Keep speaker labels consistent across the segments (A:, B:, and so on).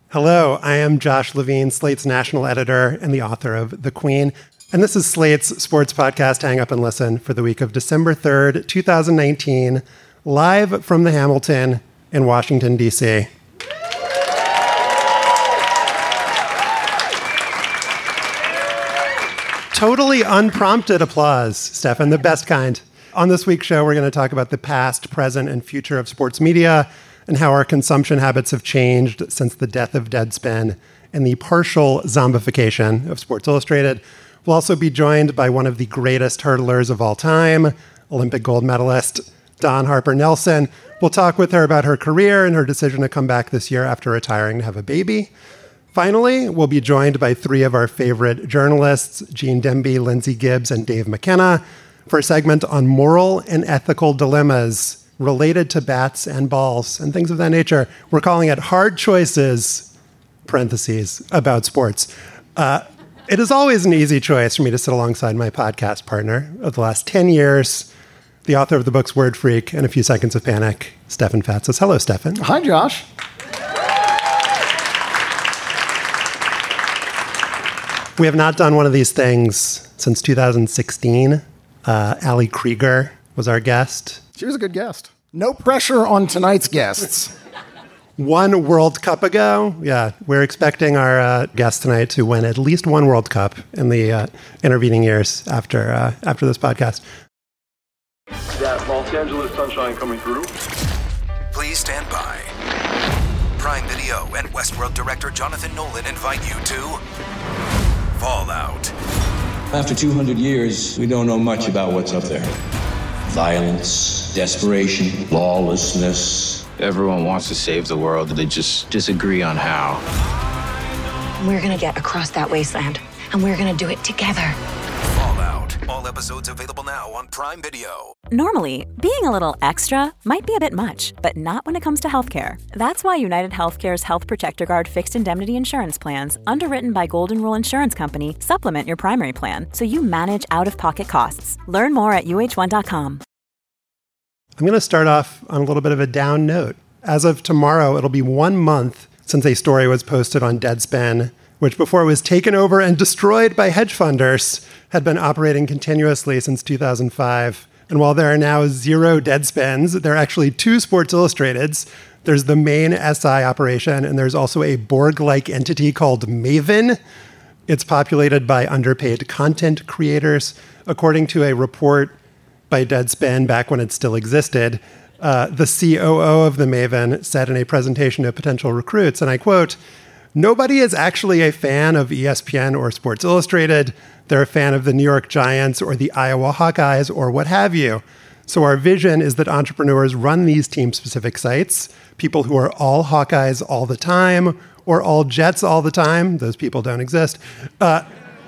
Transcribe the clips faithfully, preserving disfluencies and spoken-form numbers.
A: Hello, I am Josh Levine, Slate's national editor and the author of The Queen. And this is Slate's sports podcast, Hang Up and Listen, for the week of December third, twenty nineteen, live from the Hamilton in Washington, D C. Totally unprompted applause, Stefan, the best kind. On this week's show, we're going to talk about the past, present, and future of sports media and how our consumption habits have changed since the death of Deadspin and the partial zombification of Sports Illustrated. We'll also be joined by one of the greatest hurdlers of all time, Olympic gold medalist Dawn Harper Nelson. We'll talk with her about her career and her decision to come back this year after retiring to have a baby. Finally, we'll be joined by three of our favorite journalists, Gene Demby, Lindsay Gibbs, and Dave McKenna, for a segment on moral and ethical dilemmas related to bats and balls and things of that nature. We're calling it Hard Choices, parentheses, about sports. Uh, it is always an easy choice for me to sit alongside my podcast partner of the last ten years, the author of the books Word Freak and A Few Seconds of Panic, Stefan Fatsis. Hello, Stefan.
B: Hi, Josh.
A: We have not done one of these things since two thousand sixteen. Uh, Ali Krieger was our guest.
B: She was a good guest. No pressure on tonight's guests.
A: One World Cup ago, yeah, we're expecting our uh, guest tonight to win at least one World Cup in the uh, intervening years after uh, after this podcast.
C: That Los Angeles sunshine coming through.
D: Please stand by. Prime Video and Westworld director Jonathan Nolan invite you to Fallout.
E: After two hundred years, we don't know much about what's up there. Violence, desperation, lawlessness.
F: Everyone wants to save the world, they just disagree on how.
G: We're gonna get across that wasteland, and we're gonna do it together.
D: Fallout. All episodes available now on Prime Video.
H: Normally, being a little extra might be a bit much, but not when it comes to healthcare. That's why United Healthcare's Health Protector Guard fixed indemnity insurance plans, underwritten by Golden Rule Insurance Company, supplement your primary plan so you manage out-of-pocket costs. Learn more at U H one dot com.
A: I'm going to start off on a little bit of a down note. As of tomorrow, it'll be one month since a story was posted on Deadspin, which before it was taken over and destroyed by hedge funders, had been operating continuously since two thousand five. And while there are now zero Deadspins, there are actually two Sports Illustrateds. There's the main S I operation, and there's also a Borg-like entity called Maven. It's populated by underpaid content creators. According to a report by Deadspin back when it still existed, uh, the C O O of the Maven said in a presentation to potential recruits, and I quote, "Nobody is actually a fan of E S P N or Sports Illustrated. They're a fan of the New York Giants or the Iowa Hawkeyes or what have you. So our vision is that entrepreneurs run these team-specific sites, people who are all Hawkeyes all the time or all Jets all the time," those people don't exist, uh,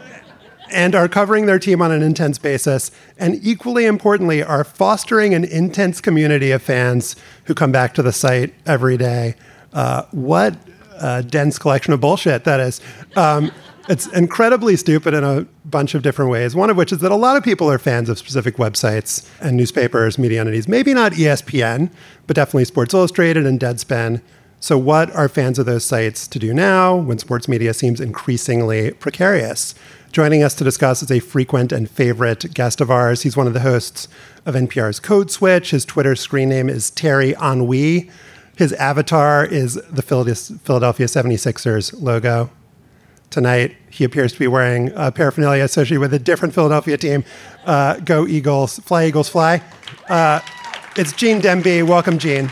A: "and are covering their team on an intense basis, and equally importantly, are fostering an intense community of fans who come back to the site every day." Uh, what a dense collection of bullshit that is. Um, It's incredibly stupid in a bunch of different ways, one of which is that a lot of people are fans of specific websites and newspapers, media entities, maybe not E S P N, but definitely Sports Illustrated and Deadspin. So what are fans of those sites to do now when sports media seems increasingly precarious? Joining us to discuss is a frequent and favorite guest of ours. He's one of the hosts of N P R's Code Switch. His Twitter screen name is Terry Ennui. His avatar is the Philadelphia seventy-sixers logo. Tonight, he appears to be wearing uh, paraphernalia associated with a different Philadelphia team. Uh, go Eagles, fly Eagles, fly. Uh, it's Gene Demby. Welcome, Gene.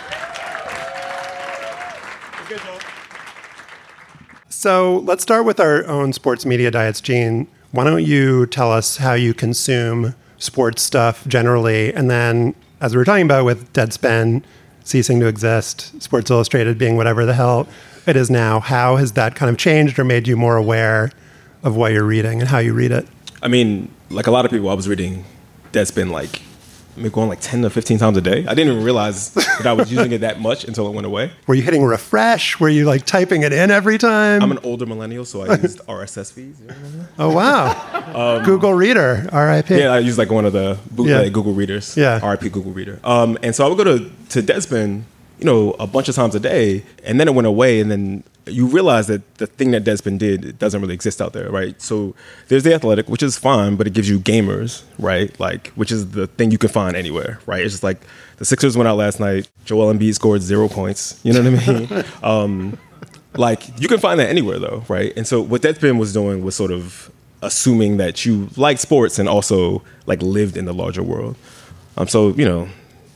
A: So let's start with our own sports media diets, Gene. Why don't you tell us how you consume sports stuff generally? And then, as we were talking about with Deadspin ceasing to exist, Sports Illustrated being whatever the hell it is now, how has that kind of changed or made you more aware of what you're reading and how you read it?
I: I mean, like a lot of people, I was reading Deadspin like maybe going like ten to fifteen times a day. I didn't even realize that I was using it that much until it went away.
A: Were you hitting refresh? Were you like typing it in every time?
I: I'm an older millennial, so I used R S S feeds. You know
A: oh, wow. um, Google Reader, R I P.
I: Yeah, I used like one of the bootleg
A: yeah.
I: Google Readers.
A: Yeah.
I: R I P Google Reader. Um, and so I would go to, to Deadspin, you know, a bunch of times a day, and then it went away, and then you realize that the thing that Deadspin did it doesn't really exist out there, right? So there's The Athletic, which is fine, but it gives you gamers, right? Like, which is the thing you can find anywhere, right? It's just like the Sixers went out last night. Joel Embiid scored zero points. You know what I mean? um, like, you can find that anywhere, though, right? And so what Deadspin was doing was sort of assuming that you like sports and also like lived in the larger world. Um, so, you know,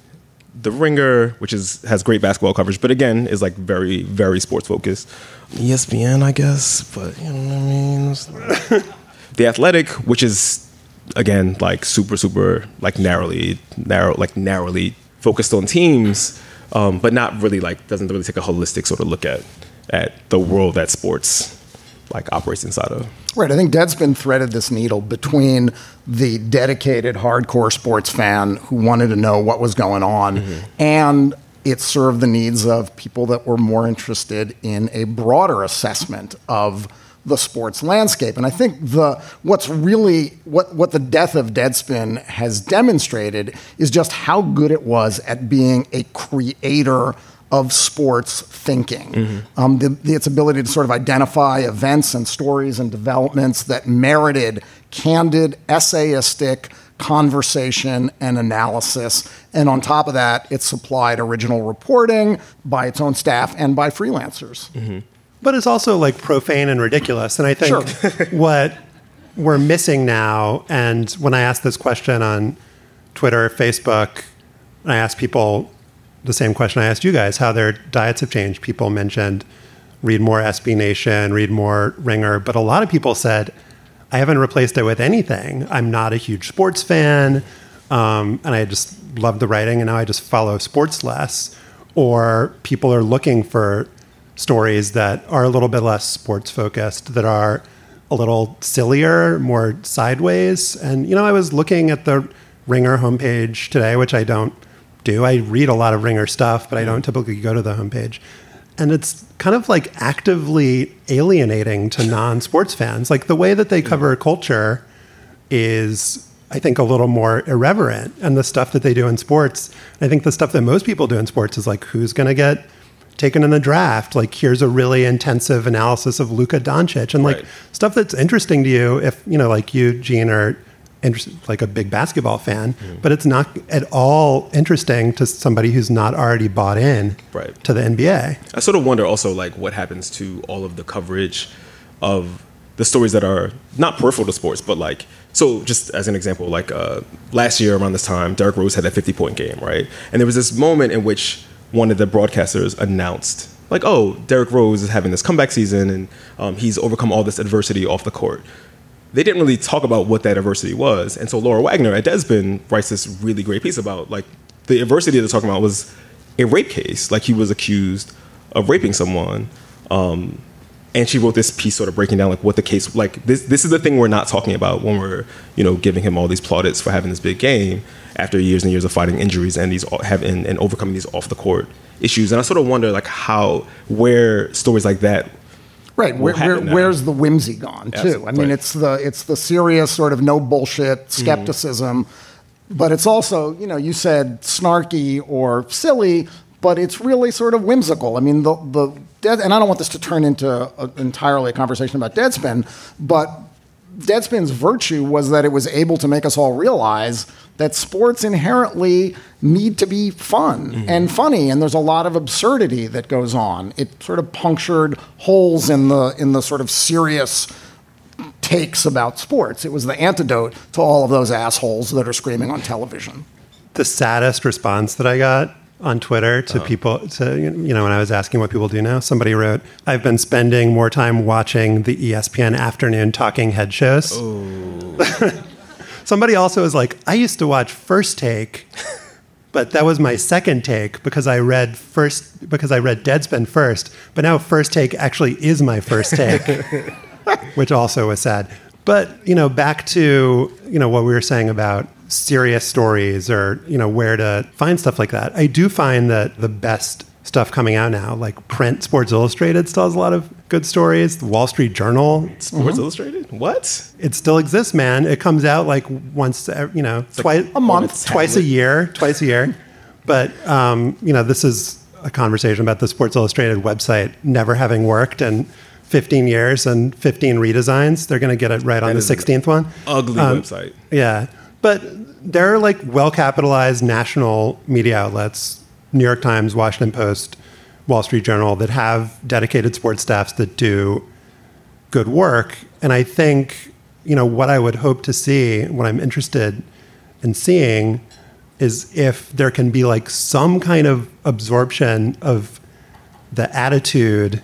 I: The Ringer, which is has great basketball coverage, but again, is like very, very sports focused. E S P N, I guess, but you know what I mean? It's like The Athletic, which is again like super, super like narrowly, narrow, like narrowly focused on teams, um, but not really like doesn't really take a holistic sort of look at at the world that sports like operates inside of.
B: Right. I think Deadspin threaded this needle between the dedicated hardcore sports fan who wanted to know what was going on, mm-hmm. and it served the needs of people that were more interested in a broader assessment of the sports landscape. And I think the what's really what what the death of Deadspin has demonstrated is just how good it was at being a creator of sports thinking. Mm-hmm. Um, the, the, its ability to sort of identify events and stories and developments that merited candid, essayistic conversation and analysis. And on top of that, it supplied original reporting by its own staff and by freelancers.
A: Mm-hmm. But it's also like profane and ridiculous. And I think
B: sure.
A: what we're missing now, and when I asked this question on Twitter, Facebook, I asked people the same question I asked you guys, how their diets have changed. People mentioned read more S B Nation, read more Ringer, but a lot of people said, I haven't replaced it with anything. I'm not a huge sports fan, um, and I just love the writing, and now I just follow sports less. Or people are looking for stories that are a little bit less sports focused, that are a little sillier, more sideways. And, you know, I was looking at the Ringer homepage today, which I don't do. I read a lot of Ringer stuff, but I don't typically go to the homepage. And it's kind of like actively alienating to non-sports fans. Like the way that they cover culture is, I think, a little more irreverent. And the stuff that they do in sports, I think the stuff that most people do in sports is like, who's going to get taken in the draft? Like, here's a really intensive analysis of Luka Doncic. And like
I: right.
A: stuff that's interesting to you if, you know, like you, Gene, are interested, like a big basketball fan, mm. but it's not at all interesting to somebody who's not already bought in
I: right.
A: to the N B A.
I: I sort of wonder also like what happens to all of the coverage of the stories that are not peripheral to sports, but like, so just as an example, like uh, last year around this time, Derrick Rose had that fifty point game, right? And there was this moment in which one of the broadcasters announced like, oh, Derrick Rose is having this comeback season and um, he's overcome all this adversity off the court. They didn't really talk about what that adversity was. And so Laura Wagner at Deadspin writes this really great piece about like the adversity they're talking about was a rape case. Like he was accused of raping someone. Um, and she wrote this piece sort of breaking down like what the case, like this, this is the thing we're not talking about when we're, you know, giving him all these plaudits for having this big game after years and years of fighting injuries and these having and overcoming these off the court issues. And I sort of wonder like how, where stories like that
B: Right, where, where, where's the whimsy gone too?
I: Absolutely.
B: I mean,
I: right.
B: it's the it's the serious sort of no bullshit skepticism, mm-hmm. but it's also, you know, you said snarky or silly, but it's really sort of whimsical. I mean, the the dead, and I don't want this to turn into a, entirely a conversation about Deadspin, but Deadspin's virtue was that it was able to make us all realize that sports inherently need to be fun mm-hmm. and funny, and there's a lot of absurdity that goes on. It sort of punctured holes in the in the sort of serious takes about sports. It was the antidote to all of those assholes that are screaming on television.
A: The saddest response that I got on Twitter to uh-huh. people, to, you know, when I was asking what people do now, somebody wrote, I've been spending more time watching the E S P N afternoon talking head shows.
I: Oh.
A: Somebody also was like, I used to watch First Take, but that was my second take because I read first because I read Deadspin first. But now First Take actually is my first take, which also was sad. But, you know, back to, you know, what we were saying about serious stories or, you know, where to find stuff like that. I do find that the best stuff coming out now, like print, Sports Illustrated still has a lot of good stories. The Wall Street Journal.
I: Sports mm-hmm. Illustrated? What?
A: It still exists, man. It comes out like once, you know,
B: it's
A: twice
B: like a month,
A: twice a year, twice a year. But, um, you know, this is a conversation about the Sports Illustrated website never having worked in fifteen years and fifteen redesigns. They're going to get it right on the sixteenth one.
I: Ugly
A: Um,
I: website.
A: Yeah. But there are like well-capitalized national media outlets, New York Times, Washington Post, Wall Street Journal, that have dedicated sports staffs that do good work. And I think, you know, what I would hope to see, what I'm interested in seeing, is if there can be like some kind of absorption of the attitude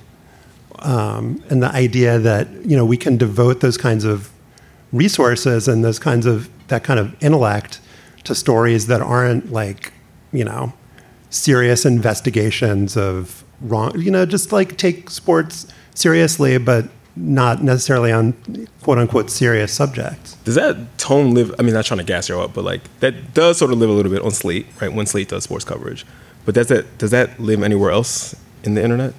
A: um, and the idea that, you know, we can devote those kinds of resources and those kinds of, that kind of intellect to stories that aren't like, you know, serious investigations of wrong, you know, just like take sports seriously, but not necessarily on quote unquote serious subjects.
I: Does that tone live? I mean, not trying to gas you up, but like that does sort of live a little bit on Slate, right? When Slate does sports coverage, but does that does that live anywhere else in the internet?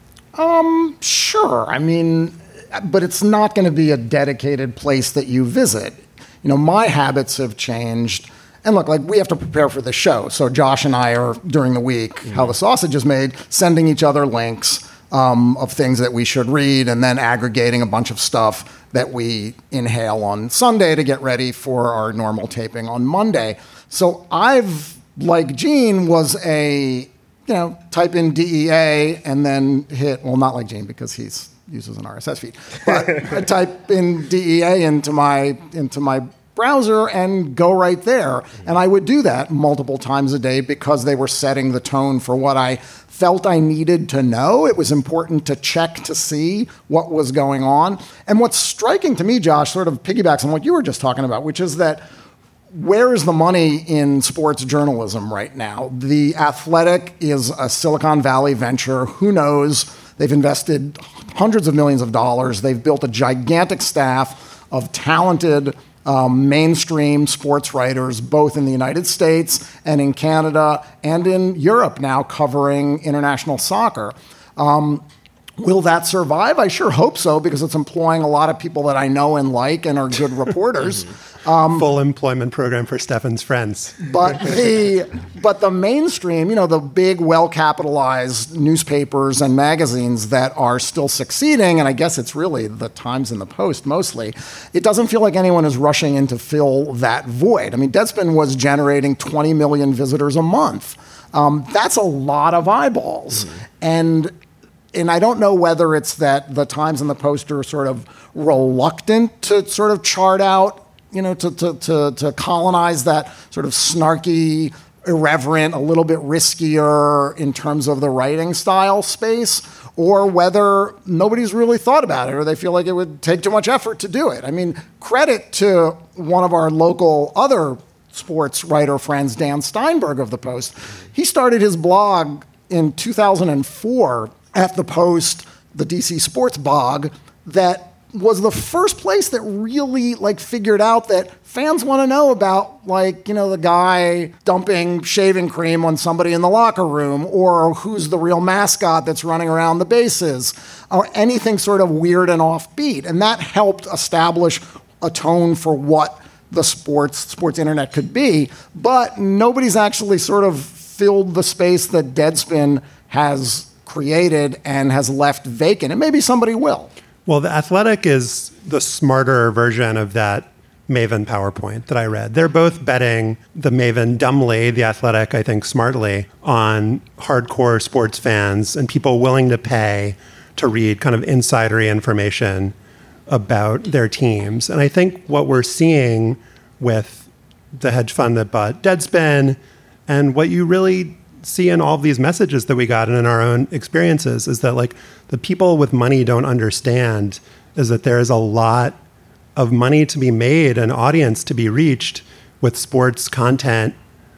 B: Um, sure. I mean, but it's not going to be a dedicated place that you visit. You know, my habits have changed. And look, like we have to prepare for the show. So Josh and I are, during the week, mm-hmm. how the sausage is made, sending each other links um, of things that we should read and then aggregating a bunch of stuff that we inhale on Sunday to get ready for our normal taping on Monday. So I've, like Gene, was a, you know, type in D E A and then hit, well, not like Gene because he's uses an R S S feed, but I type in D E A into my into my browser and go right there. And I would do that multiple times a day because they were setting the tone for what I felt I needed to know. It was important to check to see what was going on. And what's striking to me, Josh, sort of piggybacks on what you were just talking about, which is that where is the money in sports journalism right now? The Athletic is a Silicon Valley venture. Who knows? They've invested hundreds of millions of dollars. They've built a gigantic staff of talented um, mainstream sports writers, both in the United States and in Canada and in Europe now, covering international soccer. Um, Will that survive? I sure hope so, because it's employing a lot of people that I know and like and are good reporters.
A: Um, Full employment program for Stefan's friends.
B: But the but the mainstream, you know, the big, well-capitalized newspapers and magazines that are still succeeding, and I guess it's really the Times and the Post mostly, it doesn't feel like anyone is rushing in to fill that void. I mean, Deadspin was generating twenty million visitors a month. Um, that's a lot of eyeballs. Mm-hmm. And And I don't know whether it's that the Times and the Post are sort of reluctant to sort of chart out, you know, to, to, to, to colonize that sort of snarky, irreverent, a little bit riskier in terms of the writing style space, or whether nobody's really thought about it or they feel like it would take too much effort to do it. I mean, credit to one of our local other sports writer friends, Dan Steinberg of the Post. He started his blog in two thousand four at the Post, the D C Sports Blog, that was the first place that really like figured out that fans want to know about, like, you know, the guy dumping shaving cream on somebody in the locker room, or who's the real mascot that's running around the bases, or anything sort of weird and offbeat. And that helped establish a tone for what the sports sports internet could be. But nobody's actually sort of filled the space that Deadspin has created and has left vacant. And maybe somebody will.
A: Well, The Athletic is the smarter version of that Maven PowerPoint that I read. They're both betting the Maven dumbly, The Athletic, I think, smartly, on hardcore sports fans and people willing to pay to read kind of insidery information about their teams. And I think what we're seeing with the hedge fund that bought Deadspin, and what you really see in all of these messages that we got and in our own experiences, is that like the people with money don't understand is that there is a lot of money to be made, an audience to be reached with sports content,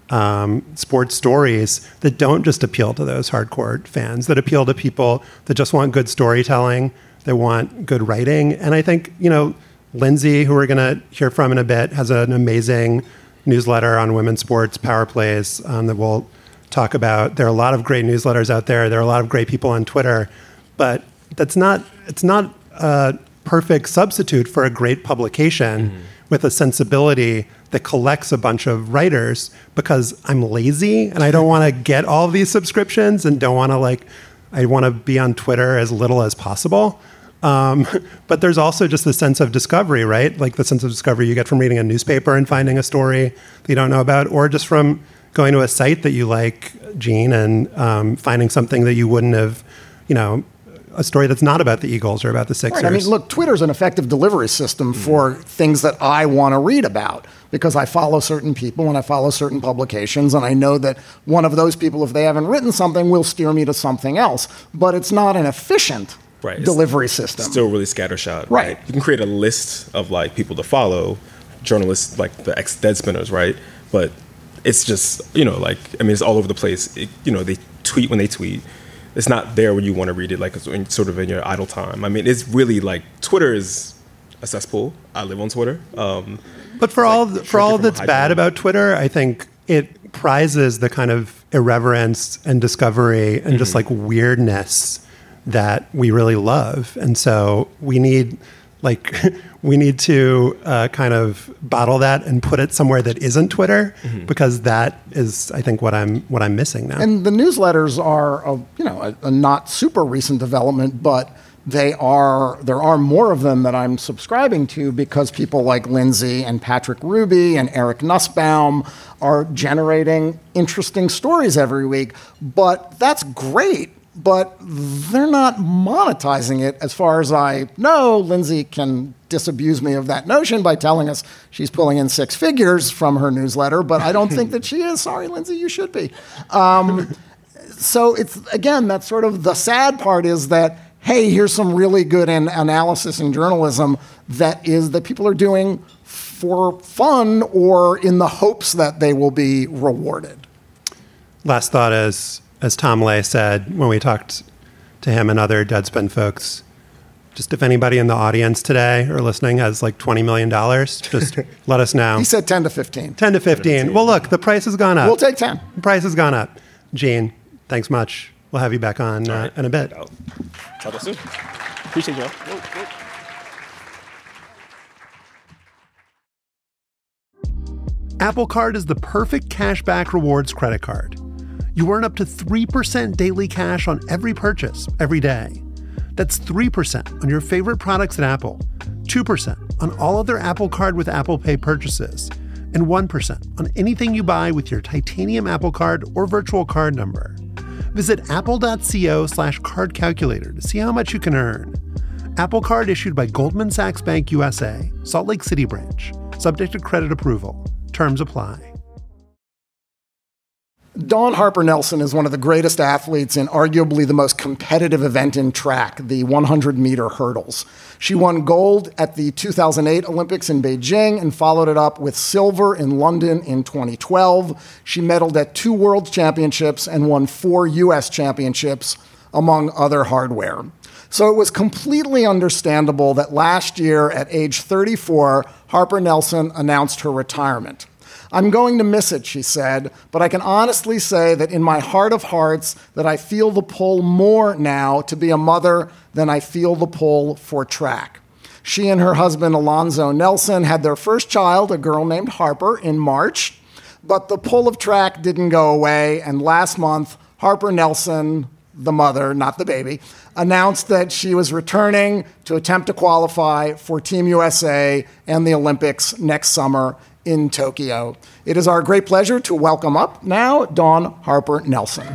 A: um, sports stories that don't just appeal to those hardcore fans, that appeal to people that just want good storytelling, that want good writing. And I think, you know, Lindsay, who we're going to hear from in a bit, has an amazing newsletter on women's sports, Power Plays, um, that we'll talk about. There are a lot of great newsletters out there. There are a lot of great people on Twitter, but that's not, it's not a perfect substitute for a great publication mm-hmm. with a sensibility that collects a bunch of writers, because I'm lazy and I don't want to get all these subscriptions and don't want to like, I want to be on Twitter as little as possible. Um, but there's also just the sense of discovery, right? Like the sense of discovery you get from reading a newspaper and finding a story that you don't know about, or just from going to a site that you like, Gene, and um, finding something that you wouldn't have, you know, a story that's not about the Eagles or about the Sixers.
B: Right. I mean, look, Twitter's an effective delivery system mm-hmm. for things that I want to read about, because I follow certain people and I follow certain publications, and I know that one of those people, if they haven't written something, will steer me to something else. But it's not an efficient right. delivery
I: it's
B: system.
I: Still really scattershot.
B: Right.
I: right. You can create a list of like people to follow, journalists like the ex-Deadspinners, right? But it's just, you know, like, I mean, it's all over the place. It, you know, they tweet when they tweet. It's not there when you want to read it, like it's in, sort of in your idle time. I mean, it's really like Twitter is a cesspool. I live on Twitter. Um,
A: but for all like, for all that's bad about Twitter, I think it prizes the kind of irreverence and discovery and mm-hmm. just like weirdness that we really love. And so we need like we need to uh, kind of bottle that and put it somewhere that isn't Twitter, mm-hmm. because that is, I think, what I'm what I'm missing now.
B: And the newsletters are, a, you know, a, a not super recent development, but they are there are more of them that I'm subscribing to, because people like Lindsay and Patrick Ruby and Eric Nussbaum are generating interesting stories every week. But that's great. But they're not monetizing it, as far as I know. Lindsay can disabuse me of that notion by telling us she's pulling in six figures from her newsletter, but I don't think that she is. Sorry, Lindsay, you should be. Um, so it's, again, that's sort of the sad part, is that, hey, here's some really good an- analysis and journalism that is that people are doing for fun or in the hopes that they will be rewarded.
A: Last thought is, as Tom Lay said when we talked to him and other Deadspin folks, just if anybody in the audience today or listening has like twenty million dollars, just let us know.
B: He said ten to fifteen.
A: ten to fifteen. Well, look, the price has gone up.
B: We'll take ten.
A: The price has gone up. Gene, thanks much. We'll have you back on uh, right. in a bit.
I: I'll talk to you soon. Appreciate y'all. Whoa, whoa.
A: Apple Card is the perfect cashback rewards credit card. You earn up to three percent daily cash on every purchase, every day. That's three percent on your favorite products at Apple, two percent on all other Apple Card with Apple Pay purchases, and one percent on anything you buy with your titanium Apple Card or virtual card number. Visit apple.co slash card calculator to see how much you can earn. Apple Card issued by Goldman Sachs Bank U S A, Salt Lake City branch. Subject to credit approval. Terms apply.
B: Dawn Harper Nelson is one of the greatest athletes in arguably the most competitive event in track, the one hundred meter hurdles. She won gold at the two thousand eight Olympics in Beijing and followed it up with silver in London in twenty twelve. She medaled at two World Championships and won four U S championships, among other hardware. So it was completely understandable that last year, at age thirty-four, Harper Nelson announced her retirement. I'm going to miss it, she said, but I can honestly say that in my heart of hearts that I feel the pull more now to be a mother than I feel the pull for track. She and her husband, Alonzo Nelson, had their first child, a girl named Harper, in March, but the pull of track didn't go away, and last month, Harper Nelson, the mother, not the baby, announced that she was returning to attempt to qualify for Team U S A and the Olympics next summer in Tokyo. It is our great pleasure to welcome up now Dawn Harper Nelson.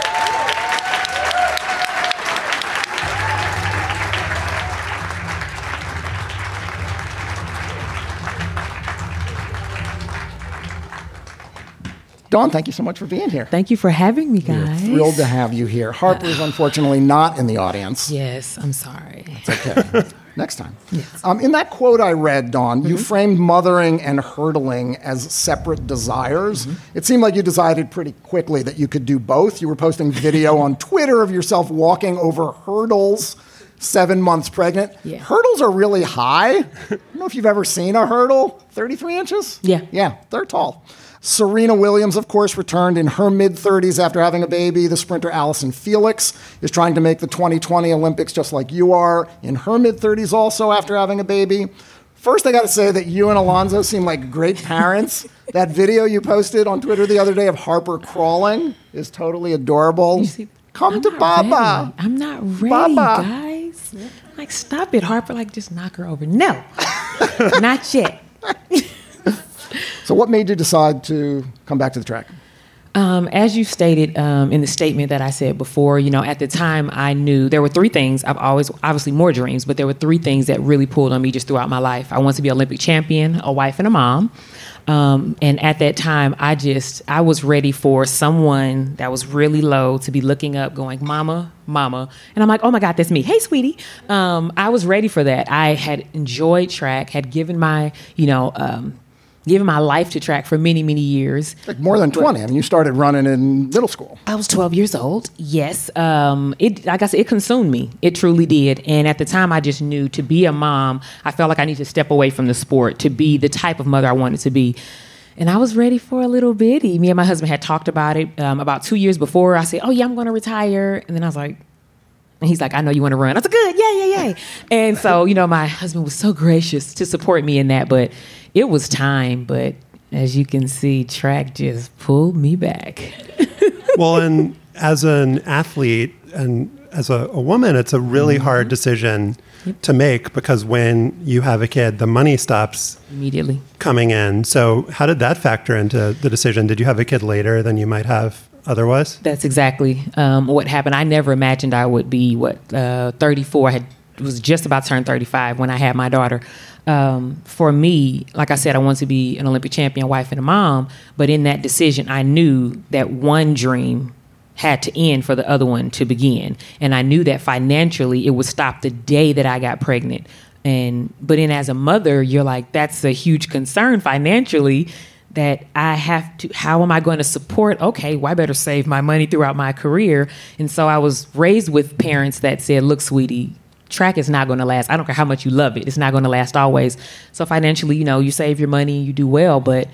B: Dawn, thank you so much for being here.
J: Thank you for having me, guys.
B: We're thrilled to have you here. Harper is unfortunately not in the audience.
J: Yes, I'm sorry.
B: It's okay. Next time.
J: Yes.
B: Um, in that quote I read, Dawn, mm-hmm. you framed mothering and hurdling as separate desires. Mm-hmm. It seemed like you decided pretty quickly that you could do both. You were posting video on Twitter of yourself walking over hurdles. seven months pregnant.
J: Yeah.
B: Hurdles are really high. I don't know if you've ever seen a hurdle. thirty-three inches?
J: Yeah.
B: Yeah, they're tall. Serena Williams, of course, returned in her mid-thirties after having a baby. The sprinter Allison Felix is trying to make the twenty twenty Olympics just like you are, in her mid-thirties also after having a baby. First, I got to say that you and Alonzo seem like great parents. That video you posted on Twitter the other day of Harper crawling is totally adorable.
J: See,
B: Come
J: I'm
B: to
J: not
B: Baba.
J: ready. I'm not ready,
B: Baba.
J: guys. Like, stop it, Harper. Like, just knock her over. No, not yet.
B: So what made you decide to come back to the track?
J: Um, as you stated um, in the statement that I said before, you know, at the time I knew there were three things. I've always, obviously more dreams, but there were three things that really pulled on me just throughout my life. I wanted to be an Olympic champion, a wife, and a mom. Um, and at that time, I just, I was ready for someone that was really low to be looking up going, mama, mama. And I'm like, oh my God, that's me. Hey, sweetie. Um, I was ready for that. I had enjoyed track, had given my, you know, um, given my life to track for many, many years.
B: Like more than twenty. I mean, you started running in middle school.
J: I was twelve years old. Yes. Um, it, like I said, it consumed me. It truly did. And at the time, I just knew to be a mom, I felt like I needed to step away from the sport to be the type of mother I wanted to be. And I was ready for a little bitty. Me and my husband had talked about it um, about two years before. I said, oh, yeah, I'm going to retire. And then I was like, and he's like, I know you want to run. I was like, good, yeah, yeah, yeah. And so, you know, my husband was so gracious to support me in that. But it was time. But as you can see, track just pulled me back.
A: Well, and as an athlete and as a, a woman, it's a really mm-hmm. hard decision yep. to make because when you have a kid, the money stops
J: immediately
A: coming in. So how did that factor into the decision? Did you have a kid later than you might have otherwise?
J: That's exactly um, what happened. I never imagined I would be, what, uh, thirty-four. I had, was just about to turn thirty-five when I had my daughter. Um, for me, like I said, I wanted to be an Olympic champion, wife, and a mom. But in that decision, I knew that one dream had to end for the other one to begin. And I knew that financially it would stop the day that I got pregnant. And but then as a mother, you're like, that's a huge concern financially that I have to, how am I going to support? Okay, well, I better save my money throughout my career. And so I was raised with parents that said, look, sweetie, track is not going to last. I don't care how much you love it. It's not going to last always. So financially, you know, you save your money, you do well, but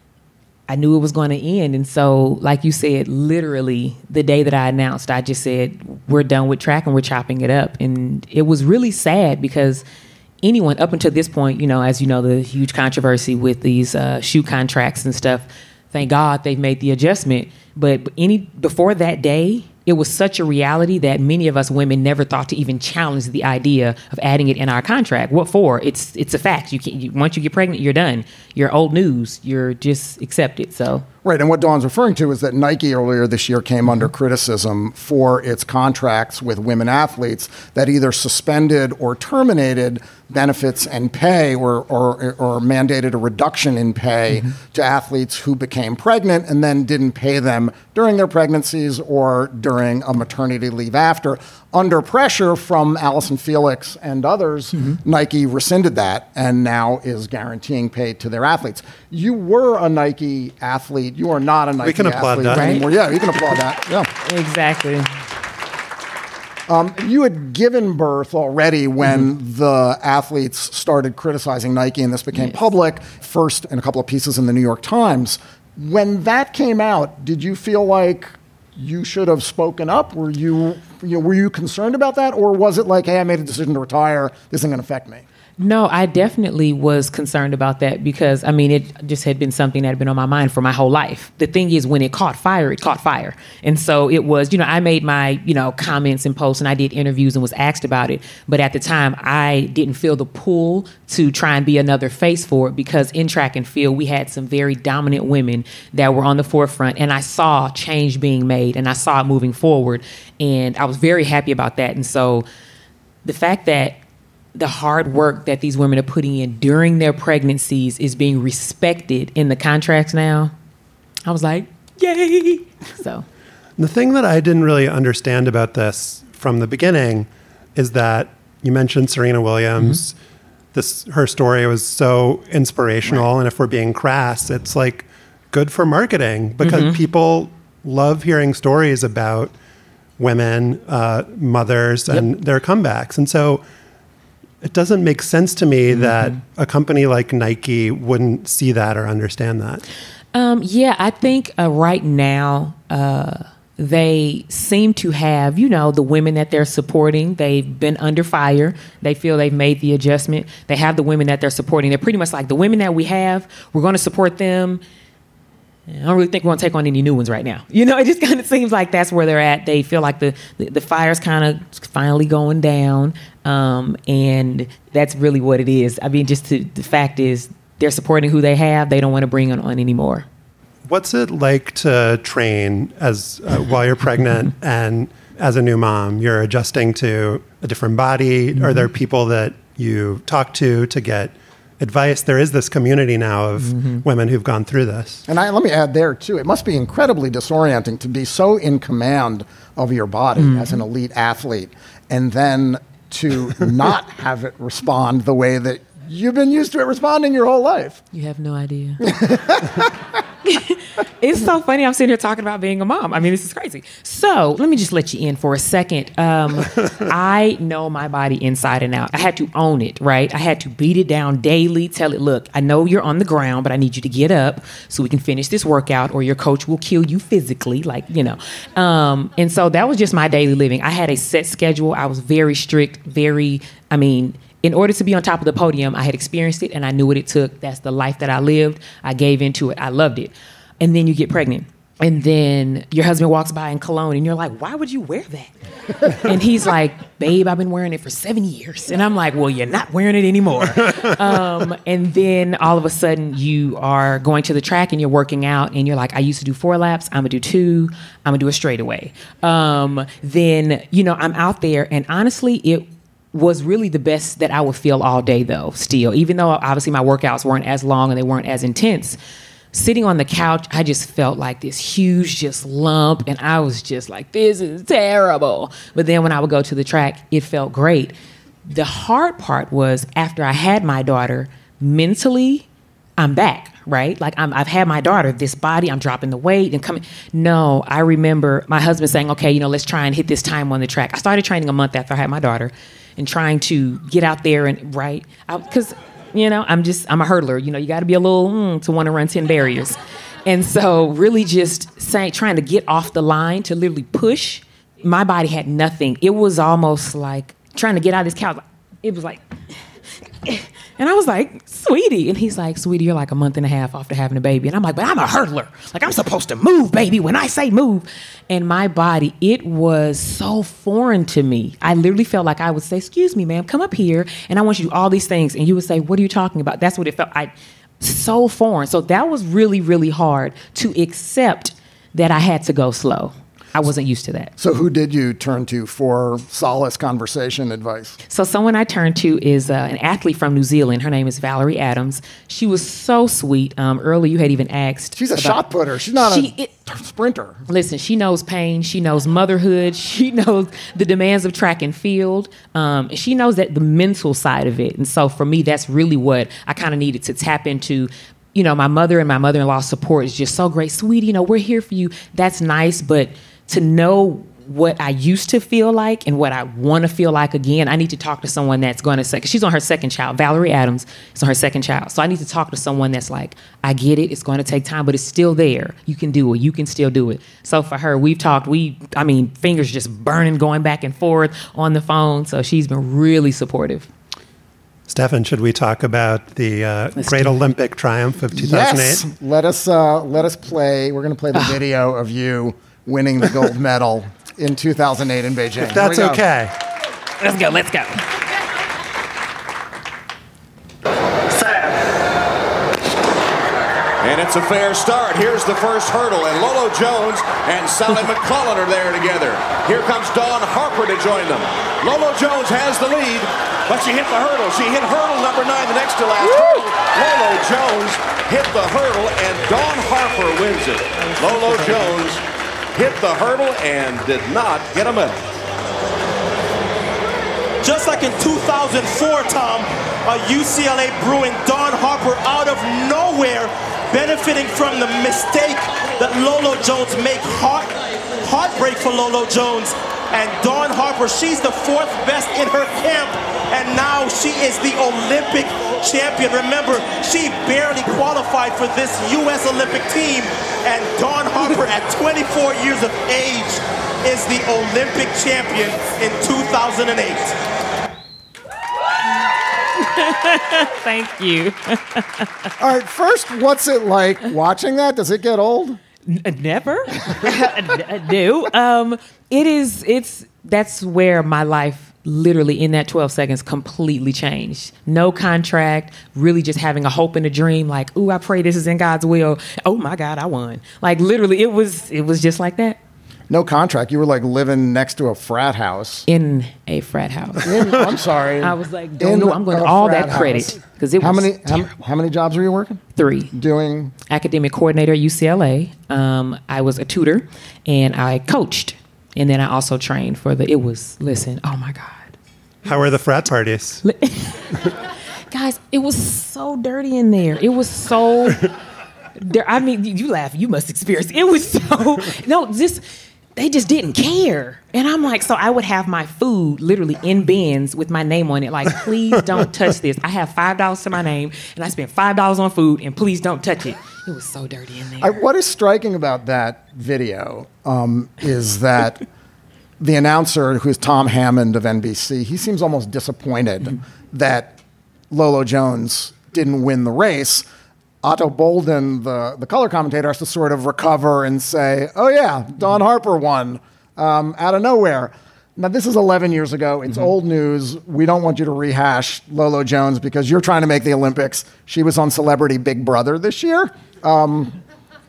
J: I knew it was going to end. And so, like you said, literally the day that I announced, I just said, we're done with track and we're chopping it up. And it was really sad because anyone up until this point, you know, as you know, the huge controversy with these uh, shoe contracts and stuff, thank God they've made the adjustment. But any before that day, it was such a reality that many of us women never thought to even challenge the idea of adding it in our contract. What for? It's it's a fact. You can you, once you get pregnant, you're done. You're old news. You're just accepted. So.
B: Right, and what Dawn's referring to is that Nike earlier this year came under criticism for its contracts with women athletes that either suspended or terminated benefits and pay or, or, or mandated a reduction in pay mm-hmm. to athletes who became pregnant and then didn't pay them during their pregnancies or during a maternity leave after. Under pressure from Allison Felix and others, mm-hmm. Nike rescinded that and now is guaranteeing pay to their athletes. You were a Nike athlete. You are not a Nike
A: we can applaud
B: athlete
A: that.
B: anymore.
J: Right?
B: Yeah, you can applaud that. Yeah,
J: exactly.
B: Um, you had given birth already when
J: mm-hmm.
B: the athletes started criticizing Nike and this became
J: yes.
B: public, first in a couple of pieces in the New York Times. When that came out, did you feel like you should have spoken up? Were you, you know, were you concerned about that? Or was it like, hey, I made a decision to retire, this isn't going to affect me?
J: No, I definitely was concerned about that because, I mean, it just had been something that had been on my mind for my whole life. The thing is, when it caught fire, it caught fire. And so it was, you know, I made my, you know, comments and posts and I did interviews and was asked about it. But at the time, I didn't feel the pull to try and be another face for it because in track and field, we had some very dominant women that were on the forefront. And I saw change being made and I saw it moving forward. And I was very happy about that. And so the fact that the hard work that these women are putting in during their pregnancies is being respected in the contracts now, I was like, yay. So
A: the thing that I didn't really understand about this from the beginning is that you mentioned Serena Williams. Mm-hmm. This her story was so inspirational. Right. And if we're being crass, it's like good for marketing because mm-hmm. people love hearing stories about women, uh, mothers, and yep. their comebacks. And so it doesn't make sense to me mm-hmm. that a company like Nike wouldn't see that or understand that.
J: Um, yeah, I think uh, right now uh, they seem to have, you know, the women that they're supporting. They've been under fire. They feel they've made the adjustment. They have the women that they're supporting. They're pretty much like the women that we have, we're going to support them. I don't really think we're going to take on any new ones right now. You know, it just kind of seems like that's where they're at. They feel like the, the, the fire's kind of finally going down. Um, and that's really what it is. I mean, just to, the fact is they're supporting who they have. They don't want to bring on, on anymore.
A: What's it like to train as uh, while you're pregnant and as a new mom? You're adjusting to a different body. Mm-hmm. Are there people that you talk to to get advice? There is this community now of mm-hmm. women who've gone through this.
B: And I, let me add there, too, it must be incredibly disorienting to be so in command of your body mm-hmm. as an elite athlete and then to not have it respond the way that you've been used to it responding your whole life.
J: You have no idea. It's so funny. I'm sitting here talking about being a mom. I mean, this is crazy. So let me just let you in for a second. Um, I know my body inside and out. I had to own it, right? I had to beat it down daily, tell it, look, I know you're on the ground, but I need you to get up so we can finish this workout or your coach will kill you physically, like, you know. Um, and so that was just my daily living. I had a set schedule. I was very strict, very, I mean, in order to be on top of the podium, I had experienced it and I knew what it took. That's the life that I lived. I gave into it. I loved it. And then you get pregnant. And then your husband walks by in cologne and you're like, why would you wear that? And he's like, babe, I've been wearing it for seven years. And I'm like, well, you're not wearing it anymore. um, and then all of a sudden you are going to the track and you're working out and you're like, I used to do four laps. I'm gonna do two. I'm gonna do a straightaway. Um, then, you know, I'm out there and honestly, it was really the best that I would feel all day though, still, even though obviously my workouts weren't as long and they weren't as intense. Sitting on the couch, I just felt like this huge just lump and I was just like, this is terrible. But then when I would go to the track, it felt great. The hard part was after I had my daughter, mentally, I'm back, right? Like I'm, I've had my daughter, this body, I'm dropping the weight and coming. No, I remember my husband saying, okay, you know, let's try and hit this time on the track. I started training a month after I had my daughter and trying to get out there and right, because you know, I'm just, I'm a hurdler. You know, you got to be a little mm, to want to run ten barriers. And so really just saying, trying to get off the line to literally push. My body had nothing. It was almost like trying to get out of this couch. It was like, and I was like, sweetie. And he's like, sweetie, you're like a month and a half after having a baby. And I'm like, but I'm a hurdler. Like I'm supposed to move, baby, when I say move. And my body, it was so foreign to me. I literally felt like I would say, excuse me, ma'am, come up here. And I want you to do all these things. And you would say, what are you talking about? That's what it felt. I so foreign. So that was really, really hard to accept that I had to go slow. I wasn't used to that.
B: So who did you turn to for solace conversation advice?
J: So someone I turned to is uh, an athlete from New Zealand. Her name is Valerie Adams. She was so sweet. Um, earlier, you had even asked.
B: She's a
J: about,
B: shot putter. She's not she, a it, sprinter.
J: Listen, she knows pain. She knows motherhood. She knows the demands of track and field. Um, and she knows that the mental side of it. And so for me, that's really what I kind of needed to tap into. You know, my mother and my mother-in-law's support is just so great. Sweetie, you know, we're here for you. That's nice, but to know what I used to feel like and what I want to feel like again, I need to talk to someone that's going to say, 'cause she's on her second child. Valerie Adams is on her second child. So I need to talk to someone that's like, I get it. It's going to take time, but it's still there. You can do it. You can still do it. So for her, we've talked, we, I mean, fingers just burning, going back and forth on the phone. So she's been really supportive.
A: Stefan, should we talk about the uh, great Olympic triumph of two thousand eight?
B: Yes. Let us, uh, let us play. We're going to play the video of you winning the gold medal in two thousand eight in Beijing.
A: If that's okay.
J: Let's go, let's go.
K: And it's a fair start. Here's the first hurdle, and Lolo Jones and Sally McClellan are there together. Here comes Dawn Harper to join them. Lolo Jones has the lead, but she hit the hurdle. She hit hurdle number nine, the next to last hurdle. Lolo Jones hit the hurdle, and Dawn Harper wins it. Lolo Jones hit the hurdle and did not get a medal.
L: Just like in two thousand four, Tom, a U C L A Bruin, Dawn Harper, out of nowhere, benefiting from the mistake that Lolo Jones make. Heart, heartbreak for Lolo Jones. And Dawn Harper, she's the fourth best in her camp, and now she is the Olympic champion. Remember, she barely qualified for this U S Olympic team, and Dawn Harper at twenty-four years of age is the Olympic champion in two thousand eight.
J: Thank you.
B: All right, first, what's it like watching that? Does it get old?
J: N- never. No. Um, it is, it's, that's where my life literally in that twelve seconds completely changed. No contract, really just having a hope and a dream, like, ooh, I pray this is in God's will. Oh my God, I won. Like literally it was, it was just like that.
B: No contract. You were like living next to a frat house.
J: In a frat house.
B: In, I'm sorry.
J: I was like, don't know, I'm going to all that credit. Because it
B: how
J: was
B: many how, how many jobs were you working?
J: Three.
B: Doing?
J: Academic coordinator at U C L A. Um, I was a tutor and I coached. And then I also trained for the, it was, listen, oh my God.
A: How were the frat parties?
J: Guys, it was so dirty in there. It was so, there. I mean, you laugh, you must experience. It was so, no, this, they just didn't care. And I'm like, so I would have my food literally in bins with my name on it. Like, please don't touch this. I have five dollars to my name and I spent five dollars on food and please don't touch it. It was so dirty in there.
B: I, what is striking about that video um, is that the announcer, who's Tom Hammond of N B C, he seems almost disappointed mm-hmm. that Lolo Jones didn't win the race. Otto Bolden, the, the color commentator, has to sort of recover and say, oh yeah, Dawn Harper won um, out of nowhere. Now, this is eleven years ago. It's mm-hmm. old news. We don't want you to rehash Lolo Jones because you're trying to make the Olympics. She was on Celebrity Big Brother this year. Um,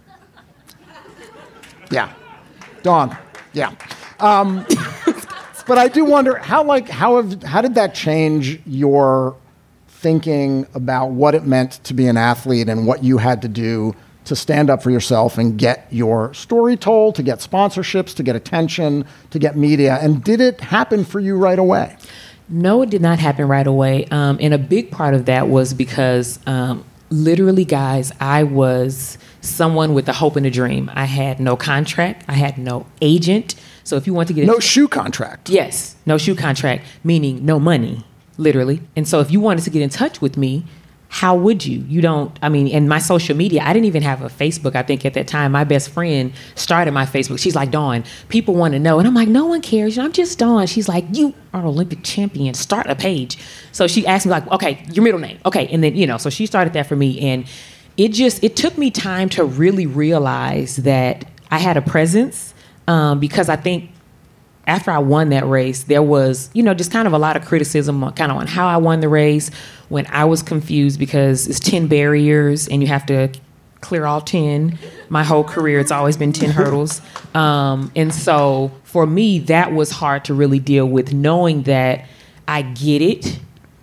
B: yeah. Dawn. Yeah. Um, but I do wonder, how like how have how did that change your thinking about what it meant to be an athlete and what you had to do to stand up for yourself and get your story told, to get sponsorships, to get attention, to get media? And did it happen for you right away?
J: No, it did not happen right away. Um, and a big part of that was because um, literally, guys, I was someone with a hope and a dream. I had no contract. I had no agent. So if you want to get...
B: No a- shoe contract.
J: Yes, no shoe contract, meaning no money. Literally. And so if you wanted to get in touch with me, how would you? You don't, I mean, and my social media, I didn't even have a Facebook. I think at that time, my best friend started my Facebook. She's like, Dawn, people want to know. And I'm like, no one cares. I'm just Dawn. She's like, you are an Olympic champion. Start a page. So she asked me like, okay, your middle name. Okay. And then, you know, so she started that for me. And it just, it took me time to really realize that I had a presence um, because I think after I won that race, there was, you know, just kind of a lot of criticism on, kind of on how I won the race, when I was confused because it's ten barriers and you have to clear all ten. My whole career, it's always been ten hurdles. Um, and so for me, that was hard to really deal with, knowing that I get it.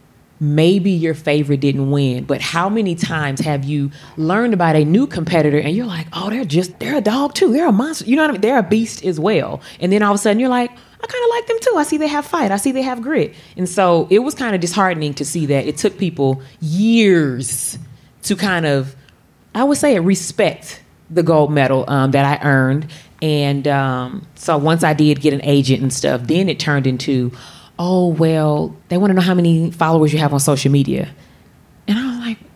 J: Maybe your favorite didn't win, but how many times have you learned about a new competitor and you're like, oh, they're just, they're a dog too. They're a monster. You know what I mean? They're a beast as well. And then all of a sudden you're like, I kind of like them too. I see they have fight. I see they have grit. And so it was kind of disheartening to see that it took people years to kind of, I would say, respect the gold medal um, that I earned. And um, so once I did get an agent and stuff, then it turned into, oh, well, they want to know how many followers you have on social media. And I was like,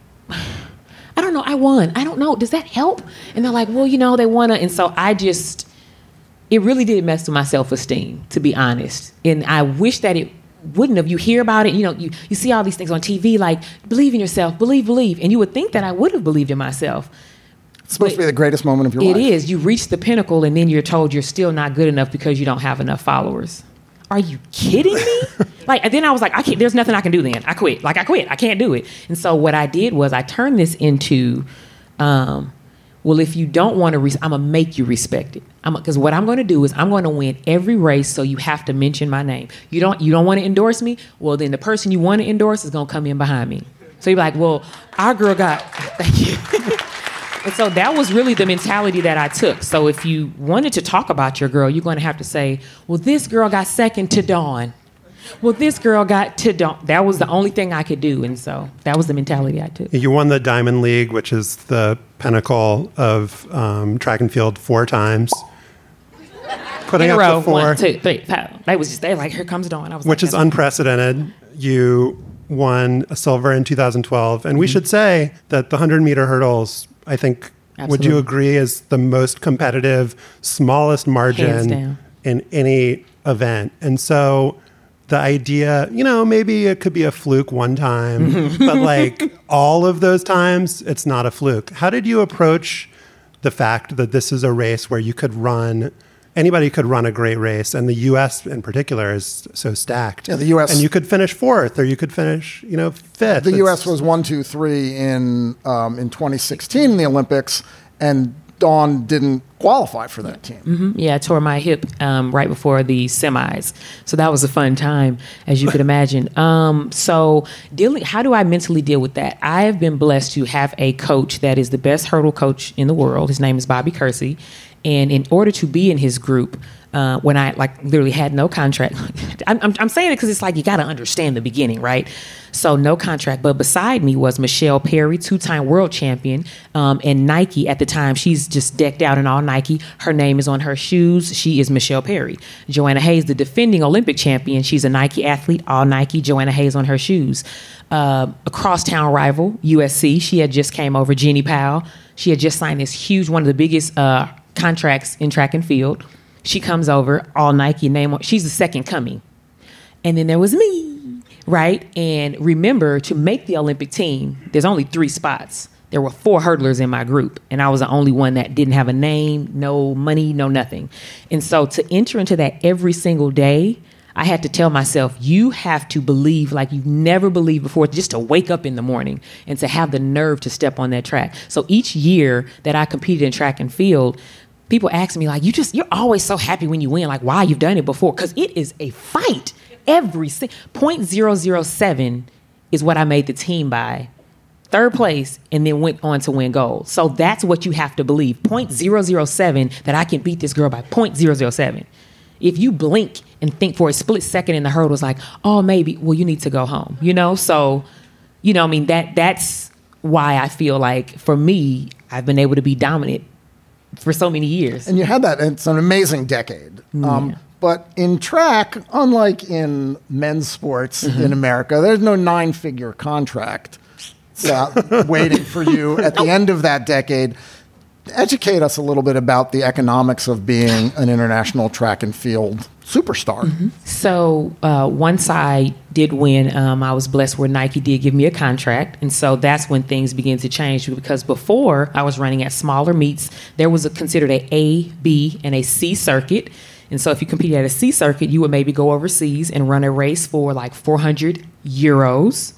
J: I don't know. I won. I don't know. Does that help? And they're like, well, you know, they want to. And so I just, it really did mess with my self-esteem, to be honest. And I wish that it wouldn't have. You hear about it, you know, you, you see all these things on T V, like, believe in yourself, believe, believe. And you would think that I would have believed in myself.
B: It's supposed but to be the greatest moment of your
J: it
B: life.
J: It is. You reach the pinnacle and then you're told you're still not good enough because you don't have enough followers. Are you kidding me? Like, and then I was like, I can't, there's nothing I can do then. I quit. Like, I quit. I can't do it. And so what I did was I turned this into, um, well, if you don't want to, res- I'm going to make you respect it. Because what I'm going to do is I'm going to win every race, so you have to mention my name. You don't, you don't want to endorse me? Well, then the person you want to endorse is going to come in behind me. So you're like, well, our girl got, thank you. And so that was really the mentality that I took. So if you wanted to talk about your girl, you're going to have to say, well, this girl got second to Dawn. Well, this girl got to don't. That was the only thing I could do, and so that was the mentality I took.
A: You won the Diamond League, which is the pinnacle of um, track and field, four times. Putting
J: In a
A: up
J: row,
A: the four,
J: one, two, three, four. They was just they like, here comes Dawn. I was
A: which
J: like,
A: is unprecedented. You won a silver in two thousand twelve, and we should say that the hundred meter hurdles, I think, would you
J: Absolutely.
A: agree, is the most competitive, smallest
J: Hands
A: margin
J: down.
A: in any event, and so. The idea, you know, maybe it could be a fluke one time, but like all of those times, it's not a fluke. How did you approach the fact that this is a race where you could run, anybody could run a great race, and the U S in particular is so stacked.
B: Yeah, the U S
A: And you could finish fourth, or you could finish, you know, fifth.
B: The U S
A: It's-
B: was one, two, three in um, in twenty sixteen in the Olympics, and Dawn didn't qualify for that team.
J: Mm-hmm. Yeah, I tore my hip um, right before the semis, so that was a fun time, as you could imagine. Um, so, dealing, how do I mentally deal with that? I have been blessed to have a coach that is the best hurdle coach in the world. His name is Bobby Kersey, and in order to be in his group, uh, when I like literally had no contract, I'm, I'm, I'm saying it because it's like you got to understand the beginning, right? So no contract, but beside me was Michelle Perry, two-time world champion, um, and Nike at the time. She's just decked out in all Nike. Her name is on her shoes. She is Michelle Perry. Joanna Hayes, the defending Olympic champion. She's a Nike athlete, all Nike. Joanna Hayes on her shoes. Uh, a crosstown rival, U S C. She had just came over. Jeannie Powell. She had just signed this huge, one of the biggest uh, contracts in track and field. She comes over, all Nike name. She's the second coming. And then there was me, right? And remember, to make the Olympic team, there's only three spots. There were four hurdlers in my group, and I was the only one that didn't have a name, no money, no nothing. And so to enter into that every single day, I had to tell myself, you have to believe like you've never believed before, just to wake up in the morning and to have the nerve to step on that track. So each year that I competed in track and field, people ask me, like, you just, you're always so happy when you win. Like, why? You've done it before. Because it is a fight. Every single point zero zero seven is what I made the team by. Third place, and then went on to win gold. So that's what you have to believe. point zero zero seven, that I can beat this girl by point zero zero seven. If you blink and think for a split second in the hurdles, like, oh, maybe, well, you need to go home. You know? So, you know, I mean, that that's why I feel like, for me, I've been able to be dominant for so many years.
B: And you had that. It's an amazing decade. Um,
J: Yeah.
B: But in track, unlike in men's sports
J: Mm-hmm.
B: in America, there's no nine-figure contract uh, waiting for you at the end of that decade. Educate us a little bit about the economics of being an international track and field superstar.
J: Mm-hmm. So uh, once I did win, um, I was blessed where Nike did give me a contract. And so that's when things began to change, because before I was running at smaller meets, there was a, considered a A, B, and a C circuit. And so if you competed at a C circuit, you would maybe go overseas and run a race for like four hundred euros.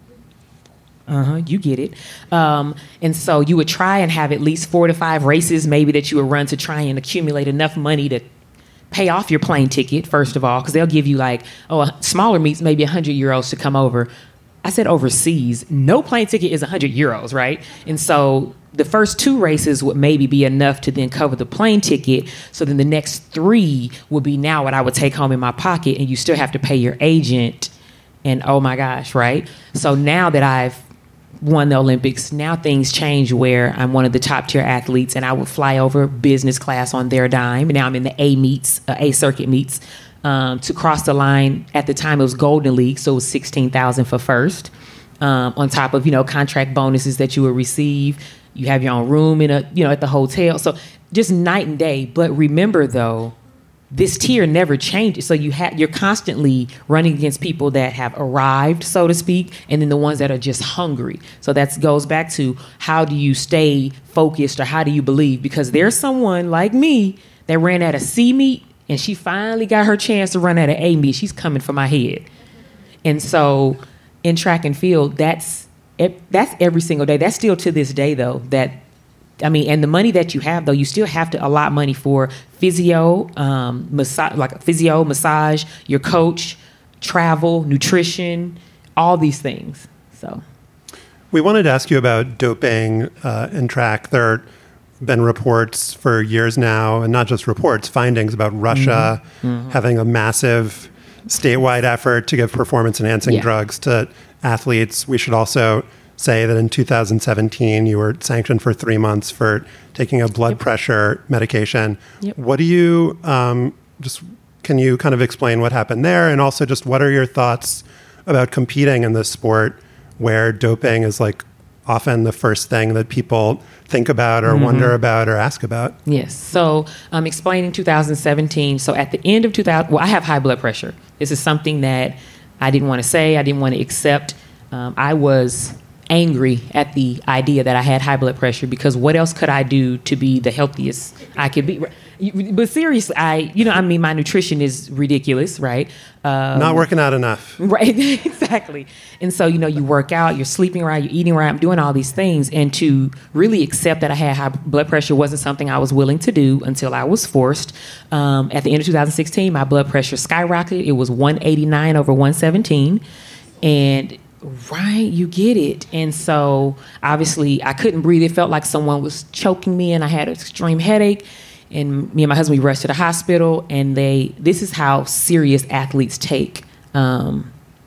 J: Uh-huh, you get it. Um, and so you would try and have at least four to five races maybe that you would run to try and accumulate enough money to pay off your plane ticket, first of all, because they'll give you like, oh, smaller meets, maybe one hundred euros to come over. I said overseas. No plane ticket is one hundred euros, right? And so the first two races would maybe be enough to then cover the plane ticket. So then the next three would be now what I would take home in my pocket, and you still have to pay your agent. And oh my gosh, right? So now that I've won the Olympics, now things change where I'm one of the top tier athletes, and I would fly over business class on their dime. And now I'm in the A meets, uh, A circuit meets. Um, to cross the line, at the time it was Golden League, so it was sixteen thousand for first. Um, on top of, you know, contract bonuses that you would receive. You have your own room in a, you know, at the hotel. So just night and day. But remember though, this tier never changes. So you have, you're constantly running against people that have arrived, so to speak, and then the ones that are just hungry. So that goes back to, how do you stay focused, or how do you believe? Because there's someone like me that ran at a C meet, and she finally got her chance to run at an A meet. She's coming for my head. And so in track and field, that's that's every single day. That's still to this day, though, that, I mean, and the money that you have, though, you still have to allot money for physio, um, massage, like physio, massage, your coach, travel, nutrition, all these things. So
A: we wanted to ask you about doping uh, in track. There have been reports for years now, and not just reports, findings about Russia
J: Mm-hmm.
A: having a massive statewide effort to give performance-enhancing
J: Yeah.
A: drugs to athletes. We should also say that in two thousand seventeen, you were sanctioned for three months for taking a blood
J: Yep.
A: pressure medication.
J: Yep.
A: What do you, um, just, can you kind of explain what happened there? And also just what are your thoughts about competing in this sport where doping is like often the first thing that people think about or
J: Mhm.
A: wonder about or ask about?
J: Yes. So I'm explaining two thousand seventeen. So at the end of two thousand, well, I have high blood pressure. This is something that I didn't want to say. I didn't want to accept. Um, I was angry at the idea that I had high blood pressure because what else could I do to be the healthiest I could be? But seriously, I, you know, I mean, my nutrition is ridiculous, right? Um,
A: Not working out enough.
J: Right, exactly. And so, you know, you work out, you're sleeping right, you're eating right, I'm doing all these things. And to really accept that I had high blood pressure wasn't something I was willing to do until I was forced. Um, at the end of two thousand sixteen, my blood pressure skyrocketed. It was one eighty-nine over one seventeen. And right, you get it. And so obviously I couldn't breathe. It felt like someone was choking me and I had an extreme headache. And me and my husband, we rushed to the hospital, and they, this is how serious athletes take, um,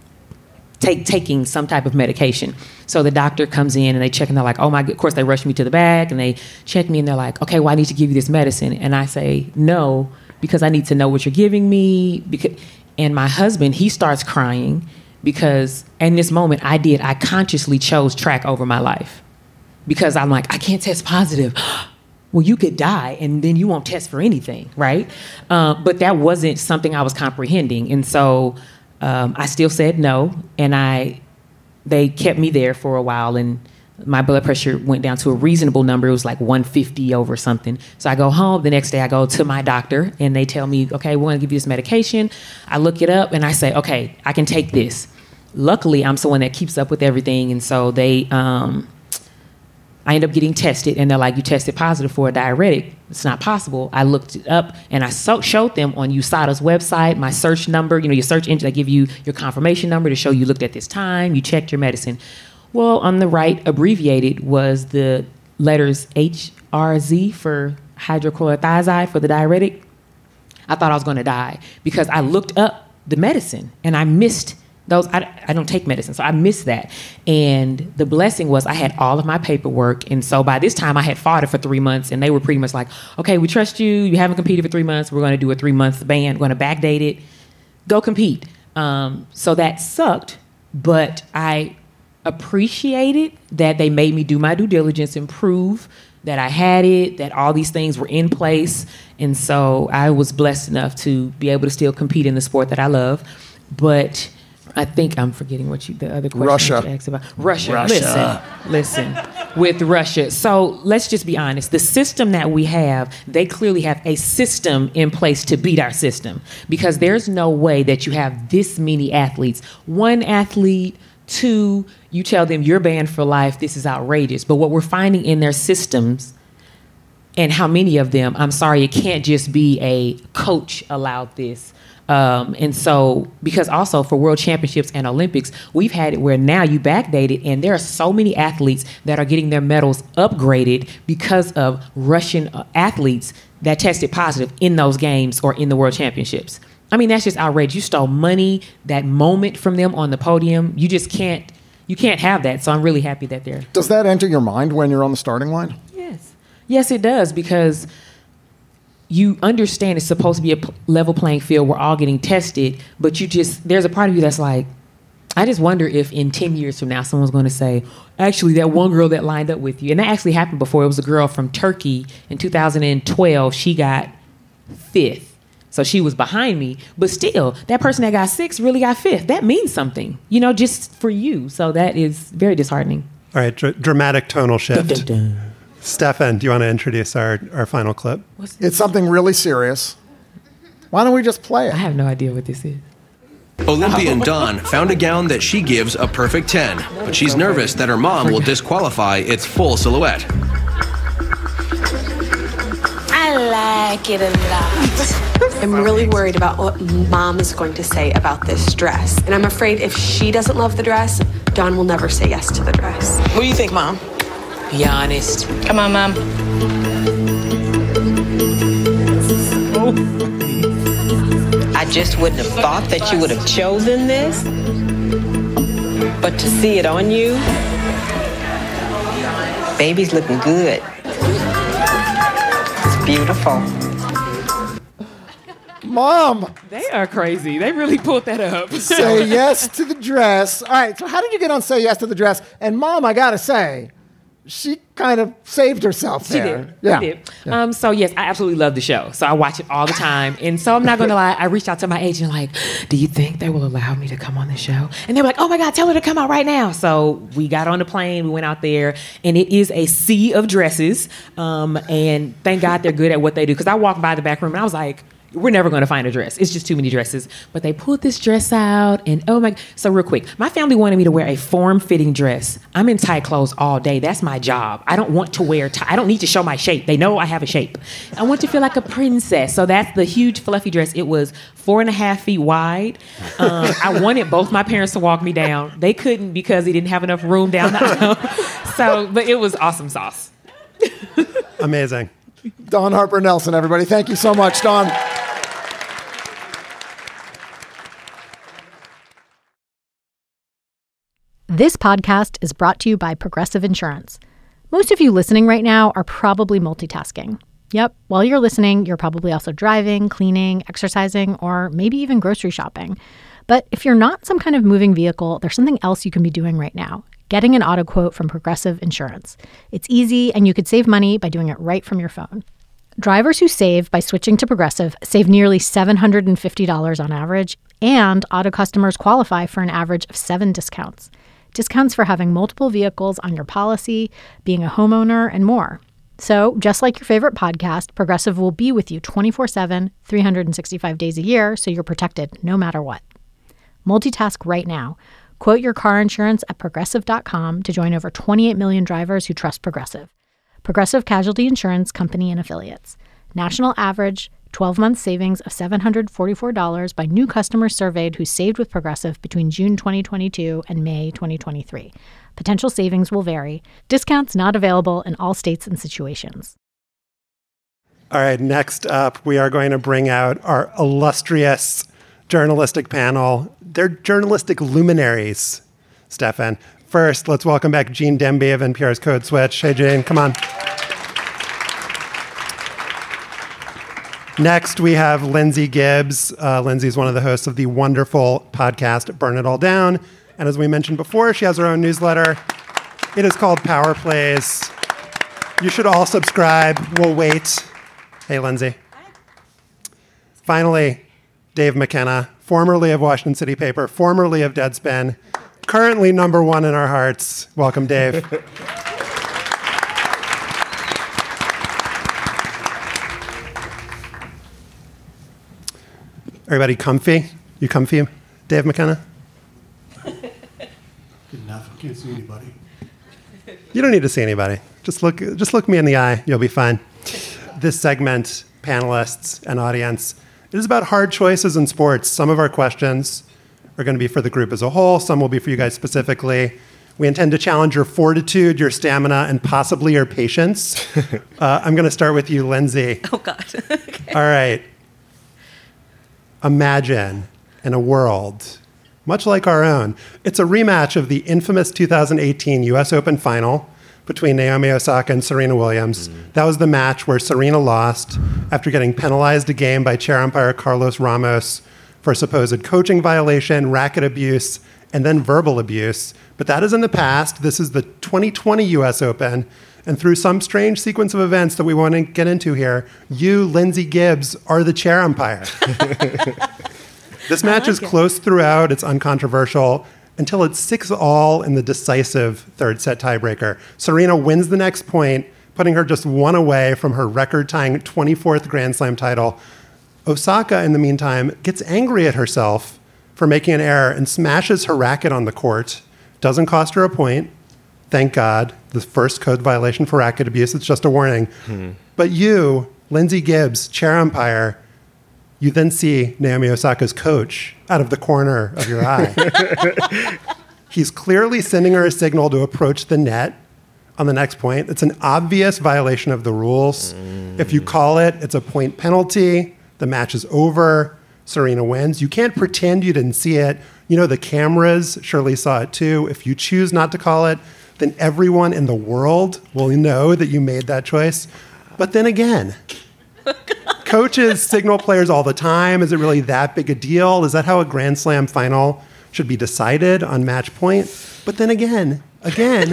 J: take taking some type of medication. So the doctor comes in and they check and they're like, oh my, of course they rush me to the back and they check me and they're like, okay, well, I need to give you this medicine. And I say, no, because I need to know what you're giving me. Because, and my husband, he starts crying because in this moment I did, I consciously chose track over my life because I'm like, I can't test positive. Well, you could die and then you won't test for anything, right? Uh, but that wasn't something I was comprehending. And so um, I still said no. And I, they kept me there for a while and my blood pressure went down to a reasonable number. It was like one fifty over something. So I go home. The next day I go to my doctor and they tell me, okay, we're going to give you this medication. I look it up and I say, okay, I can take this. Luckily, I'm someone that keeps up with everything. And so they... Um, I end up getting tested, and they're like, you tested positive for a diuretic. It's not possible. I looked it up, and I so- showed them on U S A D A's website, my search number. You know, your search engine, they give you your confirmation number to show you looked at this time, you checked your medicine. Well, on the right, abbreviated, was the letters H R Z for hydrochlorothiazide for the diuretic. I thought I was going to die because I looked up the medicine, and I missed those. I, I don't take medicine, so I missed that. And the blessing was I had all of my paperwork. And so by this time I had fought it for three months and they were pretty much like, okay, we trust you. You haven't competed for three months. We're going to do a three month ban. We're going to backdate it. Go compete. Um, so that sucked, but I appreciated that they made me do my due diligence and prove that I had it, that all these things were in place. And so I was blessed enough to be able to still compete in the sport that I love. But I think I'm forgetting what you, the other question
B: Russia.
J: you asked about. Russia.
B: Russia.
J: Listen, listen. With Russia. So let's just be honest. The system that we have, they clearly have a system in place to beat our system because there's no way that you have this many athletes. One athlete, two, you tell them you're banned for life. This is outrageous. But what we're finding in their systems and how many of them, I'm sorry, it can't just be a coach allowed this. Um, and so, because also for World Championships and Olympics, we've had it where now you backdate it, and there are so many athletes that are getting their medals upgraded because of Russian uh, athletes that tested positive in those games or in the World Championships. I mean, that's just outrageous. You stole money, that moment from them on the podium. You just can't, you can't have that. So I'm really happy that they're.
B: Does that enter your mind when you're on the starting line?
J: Yes. Yes, it does, because you understand it's supposed to be a p- level playing field. We're all getting tested, but you just, there's a part of you that's like, I just wonder if in ten years from now, someone's going to say, actually, that one girl that lined up with you, and that actually happened before. It was a girl from Turkey in two thousand twelve. She got fifth. So she was behind me, but still, that person that got sixth really got fifth. That means something, you know, just for you. So that is very disheartening.
A: All right, dr- dramatic tonal shift.
J: Dun, dun, dun.
A: Stefan, do you want to introduce our, our final clip?
B: It's something really serious. Why don't we just play it?
J: I have no idea what this is.
M: Olympian Dawn found a gown that she gives a perfect ten, but she's nervous that her mom will disqualify its full silhouette.
N: I like it a lot. I'm really worried about what Mom is going to say about this dress. And I'm afraid if she doesn't love the dress, Dawn will never say yes to the dress.
O: What do you think, Mom?
J: Be honest.
O: Come on, Mom.
N: I
O: I just wouldn't have thought that you would have chosen this. But to see it on you, baby's looking good. It's beautiful.
B: Mom!
J: They are crazy. They really pulled that up.
B: Say yes to the dress. All right, so how did you get on Say Yes to the Dress? And Mom, I gotta say, she kind of saved herself
J: She
B: there.
J: did.
B: Yeah.
J: She did. Um, so, yes, I absolutely love the show. So I watch it all the time. And so I'm not going to lie. I reached out to my agent like, do you think they will allow me to come on the show? And they were like, oh, my God, tell her to come out right now. So we got on the plane. We went out there. And it is a sea of dresses. Um, and thank God they're good at what they do. Because I walked by the back room and I was like, we're never going to find a dress. It's just too many dresses. But they pulled this dress out, and oh my, so real quick, my family wanted me to wear a form-fitting dress. I'm in tight clothes all day. That's my job. I don't want to wear tie. I don't need to show my shape. They know I have a shape. I want to feel like a princess. So that's the huge fluffy dress. It was four and a half feet wide. Um, I wanted both my parents to walk me down. They couldn't because they didn't have enough room down the aisle. So, but it was awesome sauce.
A: Amazing.
B: Dawn Harper Nelson, everybody. Thank you so much, Dawn.
P: This podcast is brought to you by Progressive Insurance. Most of you listening right now are probably multitasking. Yep, while you're listening, you're probably also driving, cleaning, exercising, or maybe even grocery shopping. But if you're not some kind of moving vehicle, there's something else you can be doing right now. Getting an auto quote from Progressive Insurance. It's easy, and you could save money by doing it right from your phone. Drivers who save by switching to Progressive save nearly seven hundred fifty dollars on average, and auto customers qualify for an average of seven discounts. Discounts for having multiple vehicles on your policy, being a homeowner, and more. So, just like your favorite podcast, Progressive will be with you twenty-four seven, three hundred sixty-five days a year, so you're protected no matter what. Multitask right now. Quote your car insurance at Progressive dot com to join over twenty-eight million drivers who trust Progressive. Progressive Casualty Insurance Company and Affiliates. National average twelve-month savings of seven hundred forty-four dollars by new customers surveyed who saved with Progressive between June twenty twenty-two and May twenty twenty-three. Potential savings will vary. Discounts not available in all states and situations.
A: All right, next up, we are going to bring out our illustrious journalistic panel. They're journalistic luminaries, Stefan. First, let's welcome back Gene Demby of N P R's Code Switch. Hey, Gene, come on. Next, we have Lindsay Gibbs. Uh, Lindsay is one of the hosts of the wonderful podcast Burn It All Down. And as we mentioned before, she has her own newsletter. It is called Power Plays. You should all subscribe. We'll wait. Hey, Lindsay. Finally, Dave McKenna, formerly of Washington City Paper, formerly of Deadspin, currently number one in our hearts. Welcome, Dave. Everybody comfy? You comfy, Dave McKenna?
Q: Good enough. I can't see anybody.
A: You don't need to see anybody. Just look, just look me in the eye. You'll be fine. This segment, panelists and audience, it is about hard choices in sports. Some of our questions are going to be for the group as a whole. Some will be for you guys specifically. We intend to challenge your fortitude, your stamina, and possibly your patience. uh, I'm going to start with you, Lindsay.
R: Oh, God. Okay.
A: All right. Imagine in a world much like our own. It's a rematch of the infamous two thousand eighteen U S Open final between Naomi Osaka and Serena Williams. Mm. That was the match where Serena lost after getting penalized a game by chair umpire Carlos Ramos for supposed coaching violation, racket abuse, and then verbal abuse. But that is in the past. This is the twenty twenty U S Open. And through some strange sequence of events that we want to get into here, you, Lindsay Gibbs, are the chair umpire. This match like is it. close throughout. It's uncontroversial until it's six all in the decisive third set tiebreaker. Serena wins the next point, putting her just one away from her record-tying twenty-fourth Grand Slam title. Osaka, in the meantime, gets angry at herself for making an error and smashes her racket on the court. Doesn't cost her a point. Thank God. The first code violation for racket abuse. It's just a warning. Hmm. But you, Lindsay Gibbs, chair umpire, you then see Naomi Osaka's coach out of the corner of your eye. He's clearly sending her a signal to approach the net on the next point. It's an obvious violation of the rules. Mm. If you call it, it's a point penalty. The match is over. Serena wins. You can't pretend you didn't see it. You know, the cameras surely saw it too. If you choose not to call it, then everyone in the world will know that you made that choice. But then again, coaches signal players all the time. Is it really that big a deal? Is that how a Grand Slam final should be decided, on match point? But then again, again,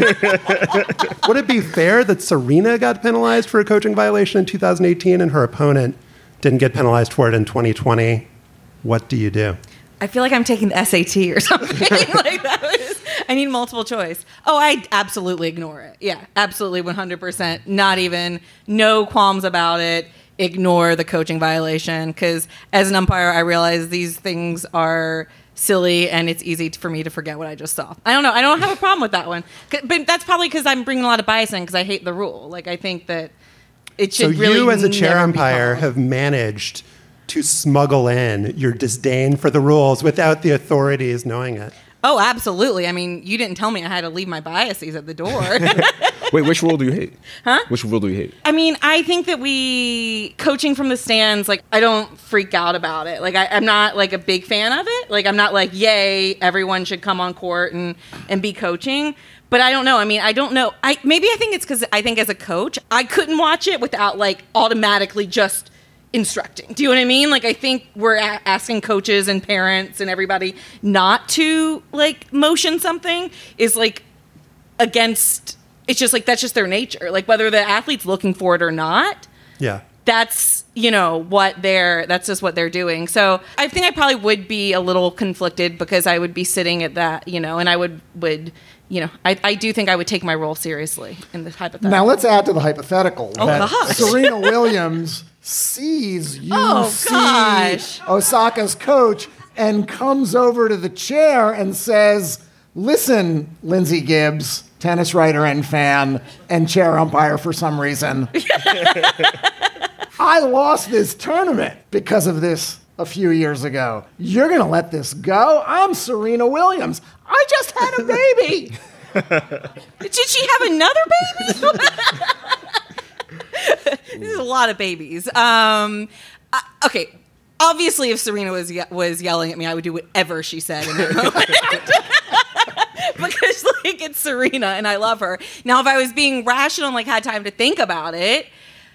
A: would it be fair that Serena got penalized for a coaching violation in two thousand eighteen and her opponent didn't get penalized for it in twenty twenty? What do you do?
R: I feel like I'm taking the S A T or something. Like that was, I need multiple choice. Oh, I absolutely ignore it. Yeah, absolutely, one hundred percent. Not even, no qualms about it. Ignore the coaching violation, because as an umpire, I realize these things are silly and it's easy for me to forget what I just saw. I don't know. I don't have a problem with that one. But that's probably because I'm bringing a lot of bias in because I hate the rule. Like, I think that it should
A: so
R: really
A: you, as a chair
R: never be
A: umpire,
R: followed.
A: have managed to smuggle in your disdain for the rules without the authorities knowing it.
R: Oh, absolutely. I mean, you didn't tell me I had to leave my biases at the door.
I: Wait, which rule do you hate?
R: Huh?
I: Which rule do you hate?
R: I mean, I think that we, coaching from the stands, like, I don't freak out about it. Like, I, I'm not, like, a big fan of it. Like, I'm not like, yay, everyone should come on court and, and be coaching. But I don't know. I mean, I don't know. I Maybe I think it's because I think as a coach, I couldn't watch it without, like, automatically just instructing. Do you know what I mean? Like, I think we're a- asking coaches and parents and everybody not to, like, motion something is, like, against, it's just, like, that's just their nature. Like, whether the athlete's looking for it or not,
A: Yeah.
R: that's, you know, what they're, that's just what they're doing. So I think I probably would be a little conflicted because I would be sitting at that, you know, and I would, would, you know, I, I do think I would take my role seriously in the hypothetical.
B: Now let's add to the hypothetical
R: Oh,
B: that
R: gosh.
B: Serena Williams sees you
R: Oh,
B: see
R: gosh.
B: Osaka's coach and comes over to the chair and says, listen, Lindsay Gibbs, tennis writer and fan and chair umpire for some reason. I lost this tournament because of this a few years ago. You're going to let this go? I'm Serena Williams. I just had a baby.
R: Did she have another baby? This is a lot of babies. Um, uh, okay, obviously, if Serena was ye- was yelling at me, I would do whatever she said in that moment. Because, like, it's Serena, and I love her. Now, if I was being rational and, like, had time to think about it,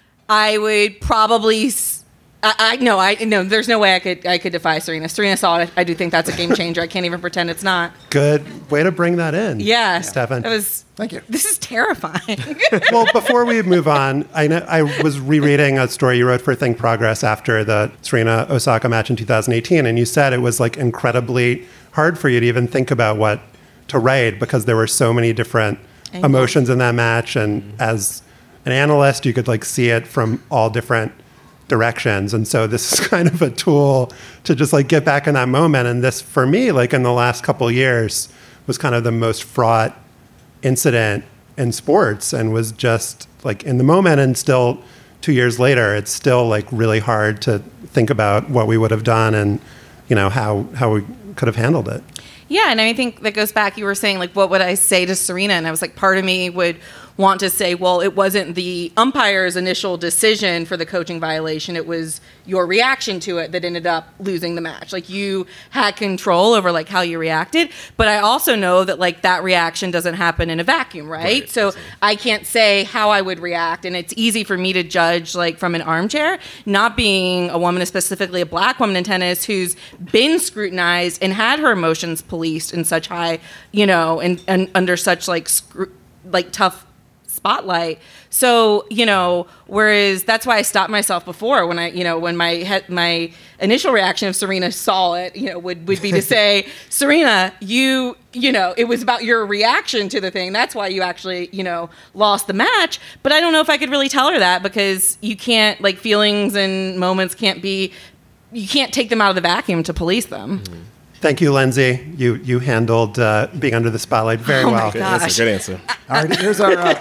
R: I would probably... S- I, I no, I no. There's no way I could I could defy Serena. Serena saw it. I do think that's a game changer. I can't even pretend it's not.
A: Good way to bring that in.
R: Yeah,
A: Stefan.
R: That was.
B: Thank you.
R: This is terrifying.
A: Well, before we move on, I know I was rereading a story you wrote for Think Progress after the Serena Osaka match in two thousand eighteen, and you said it was like incredibly hard for you to even think about what to write because there were so many different emotions in that match, and as an analyst, you could like see it from all different directions. And so this is kind of a tool to just like get back in that moment. And this, for me, like in the last couple of years, was kind of the most fraught incident in sports, and was just like in the moment. And still two years later, it's still like really hard to think about what we would have done and, you know, how, how we could have handled it.
R: Yeah, and I think that goes back, you were saying, like, what would I say to Serena? And I was like, part of me would want to say, well, it wasn't the umpire's initial decision for the coaching violation. It was your reaction to it that ended up losing the match. Like, you had control over, like, how you reacted. But I also know that, like, that reaction doesn't happen in a vacuum, right? right so exactly. I can't say how I would react. And it's easy for me to judge, like, from an armchair, not being a woman, specifically a black woman in tennis, who's been scrutinized and had her emotions policed in such high, you know, and, and under such, like, scru- like tough spotlight. So, you know, whereas that's why I stopped myself before when I, you know, when my he- my initial reaction if Serena saw it, you know, would, would be to say, Serena, you, you know, it was about your reaction to the thing. That's why you actually, you know, lost the match. But I don't know if I could really tell her that, because you can't, like, feelings and moments can't be, you can't take them out of the vacuum to police them. Mm-hmm.
A: Thank you, Lindsay. You you handled uh, being under the spotlight very
R: oh
A: well.
R: Good answer.
I: Good answer.
B: All right, here's our. Uh...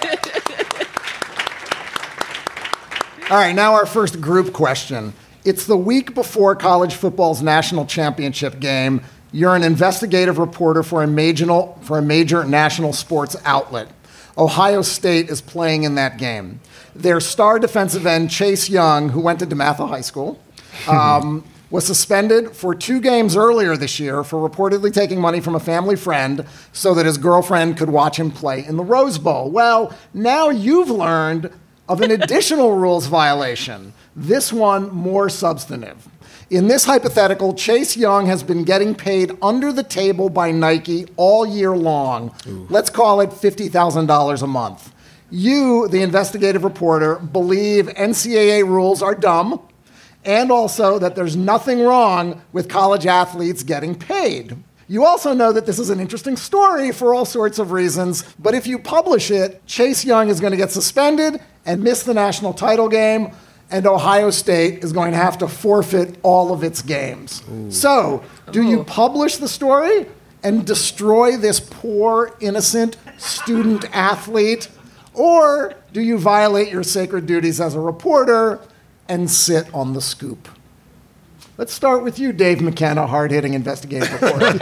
B: All right, now our first group question. It's the week before college football's national championship game. You're an investigative reporter for a major for a major national sports outlet. Ohio State is playing in that game. Their star defensive end, Chase Young, who went to DeMatha High School, um, was suspended for two games earlier this year for reportedly taking money from a family friend so that his girlfriend could watch him play in the Rose Bowl. Well, now you've learned of an additional rules violation, this one more substantive. In this hypothetical, Chase Young has been getting paid under the table by Nike all year long. Ooh. Let's call it fifty thousand dollars a month. You, the investigative reporter, believe N C double A rules are dumb, and also that there's nothing wrong with college athletes getting paid. You also know that this is an interesting story for all sorts of reasons, but if you publish it, Chase Young is going to get suspended and miss the national title game, and Ohio State is going to have to forfeit all of its games. Ooh. So, do you publish the story and destroy this poor, innocent student athlete, or do you violate your sacred duties as a reporter and sit on the scoop? Let's start with you, Dave McKenna, hard-hitting investigative reporter.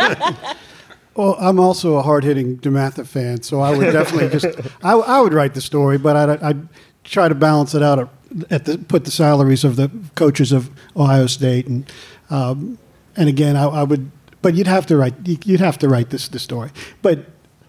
Q: Well, I'm also a hard-hitting DeMatha fan, so I would definitely just I, I would write the story, but I'd, I'd try to balance it out at, at the put the salaries of the coaches of Ohio State, and um, and again, I, I would, but you'd have to write you'd have to write this the story, but.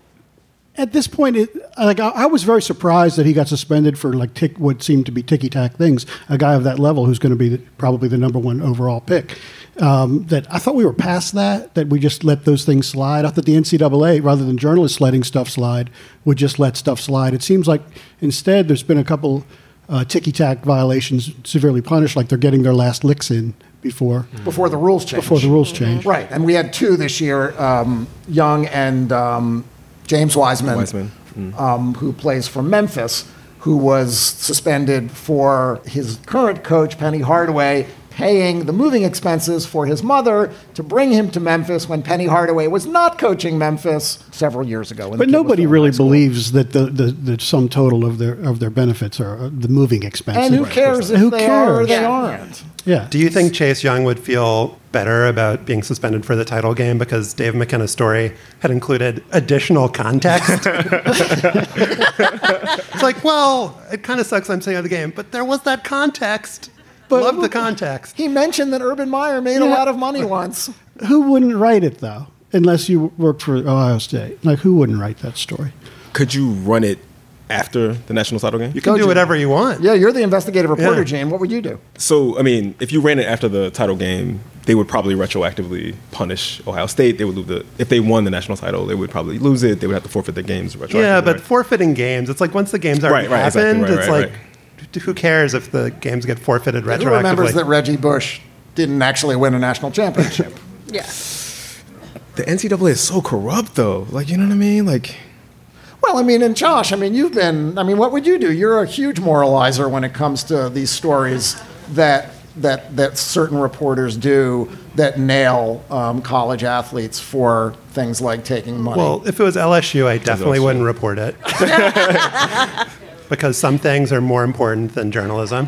Q: At this point, it, like I, I was very surprised that he got suspended for like tick, what seemed to be ticky-tack things. A guy of that level who's going to be the, probably the number one overall pick. Um, that I thought we were past that. That we just let those things slide. I thought the N C double A, rather than journalists letting stuff slide, would just let stuff slide. It seems like instead there's been a couple uh, ticky-tack violations severely punished, like they're getting their last licks in before
B: before the rules change.
Q: Before the rules change,
B: right? And we had two this year: um, Young and. Um, James Wiseman,
I: Wiseman. Mm.
B: Um, who plays for Memphis, who was suspended for his current coach, Penny Hardaway, paying the moving expenses for his mother to bring him to Memphis when Penny Hardaway was not coaching Memphis several years ago.
Q: But nobody really believes that the, the, the sum total of their of their benefits are the moving expenses.
B: And who cares if
Q: who
B: they
Q: cares?
B: are or they
Q: yeah.
B: aren't?
Q: Yeah.
A: Do you think Chase Young would feel better about being suspended for the title game because Dave McKenna's story had included additional context? It's like, well, it kind of sucks I'm saying of the game, but there was that context. But love the context.
B: He mentioned that Urban Meyer made yeah. a lot of money once.
Q: Who wouldn't write it, though, unless you worked for Ohio State? Like, who wouldn't write that story?
I: Could you run it after the national title game?
A: You can Go do whatever you want.
B: Yeah, you're the investigative reporter,
A: yeah.
B: Gene. What would you do?
I: So, I mean, if you ran it after the title game, they would probably retroactively punish Ohio State. They would lose the if they won the national title, they would probably lose it. They would have to forfeit their games retroactively.
A: Yeah, but
I: right?
A: forfeiting games, it's like once the games already
I: right, right,
A: happened,
I: exactly, right,
A: it's
I: right,
A: like,
I: right.
A: who cares if the games get forfeited retroactively?
B: Who remembers that Reggie Bush didn't actually win a national championship?
R: Yeah.
I: The N C double A is so corrupt, though. Like, you know what I mean? Like,
B: well, I mean, and Josh, I mean, you've been, I mean, what would you do? You're a huge moralizer when it comes to these stories that that that certain reporters do that nail um, college athletes for things like taking money.
A: Well, if it was L S U, I definitely wouldn't report it. Because some things are more important than journalism.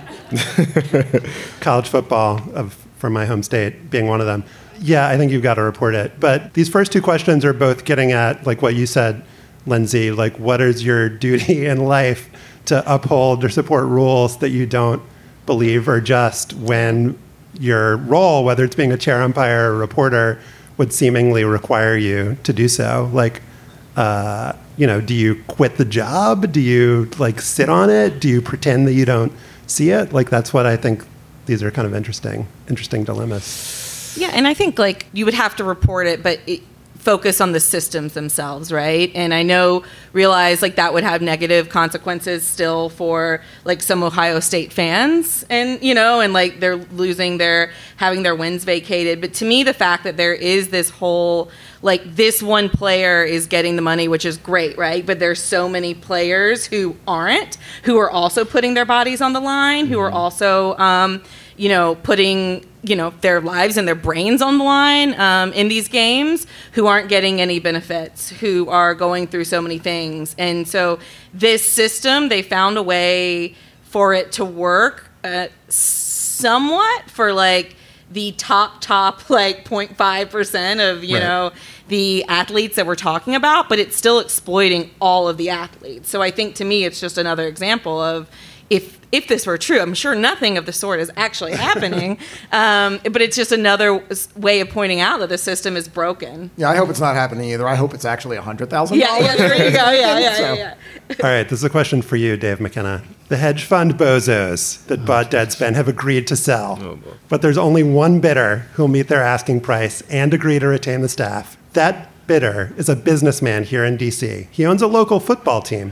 A: College football, of, from my home state, being one of them. Yeah, I think you've got to report it. But these first two questions are both getting at, like what you said, Lindsay, like what is your duty in life to uphold or support rules that you don't believe are just when your role, whether it's being a chair umpire or a reporter, would seemingly require you to do so. Like, uh, you know, do you quit the job? Do you like sit on it? Do you pretend that you don't see it? Like, that's what I think. These are kind of interesting, interesting dilemmas.
R: Yeah, and I think like you would have to report it, but it, focus on the systems themselves, right? And I know, realize like that would have negative consequences still for like some Ohio State fans, and you know, and like they're losing their, having their wins vacated. But to me, the fact that there is this whole, like this one player is getting the money, which is great, right? But there's so many players who aren't, who are also putting their bodies on the line, who are also, um, you know, putting, you know, their lives and their brains on the line um, in these games, who aren't getting any benefits, who are going through so many things. And so this system, they found a way for it to work uh, somewhat for like the top, top like zero point five percent of, you
I: right.
R: know, the athletes that we're talking about, but it's still exploiting all of the athletes. So I think to me, it's just another example of, if if this were true. I'm sure nothing of the sort is actually happening, um, but it's just another way of pointing out that the system is broken.
B: Yeah, I hope it's not happening either. I hope it's actually one hundred thousand
R: Yeah,
B: dollars.
R: yeah, there you go. Yeah, yeah,
B: So-
R: yeah, yeah.
A: All right, this is a question for you, Dave McKenna. The hedge fund bozos that bought Deadspin have agreed to sell, but there's only one bidder who'll meet their asking price and agree to retain the staff. That bidder is a businessman here in D C. He owns a local football team.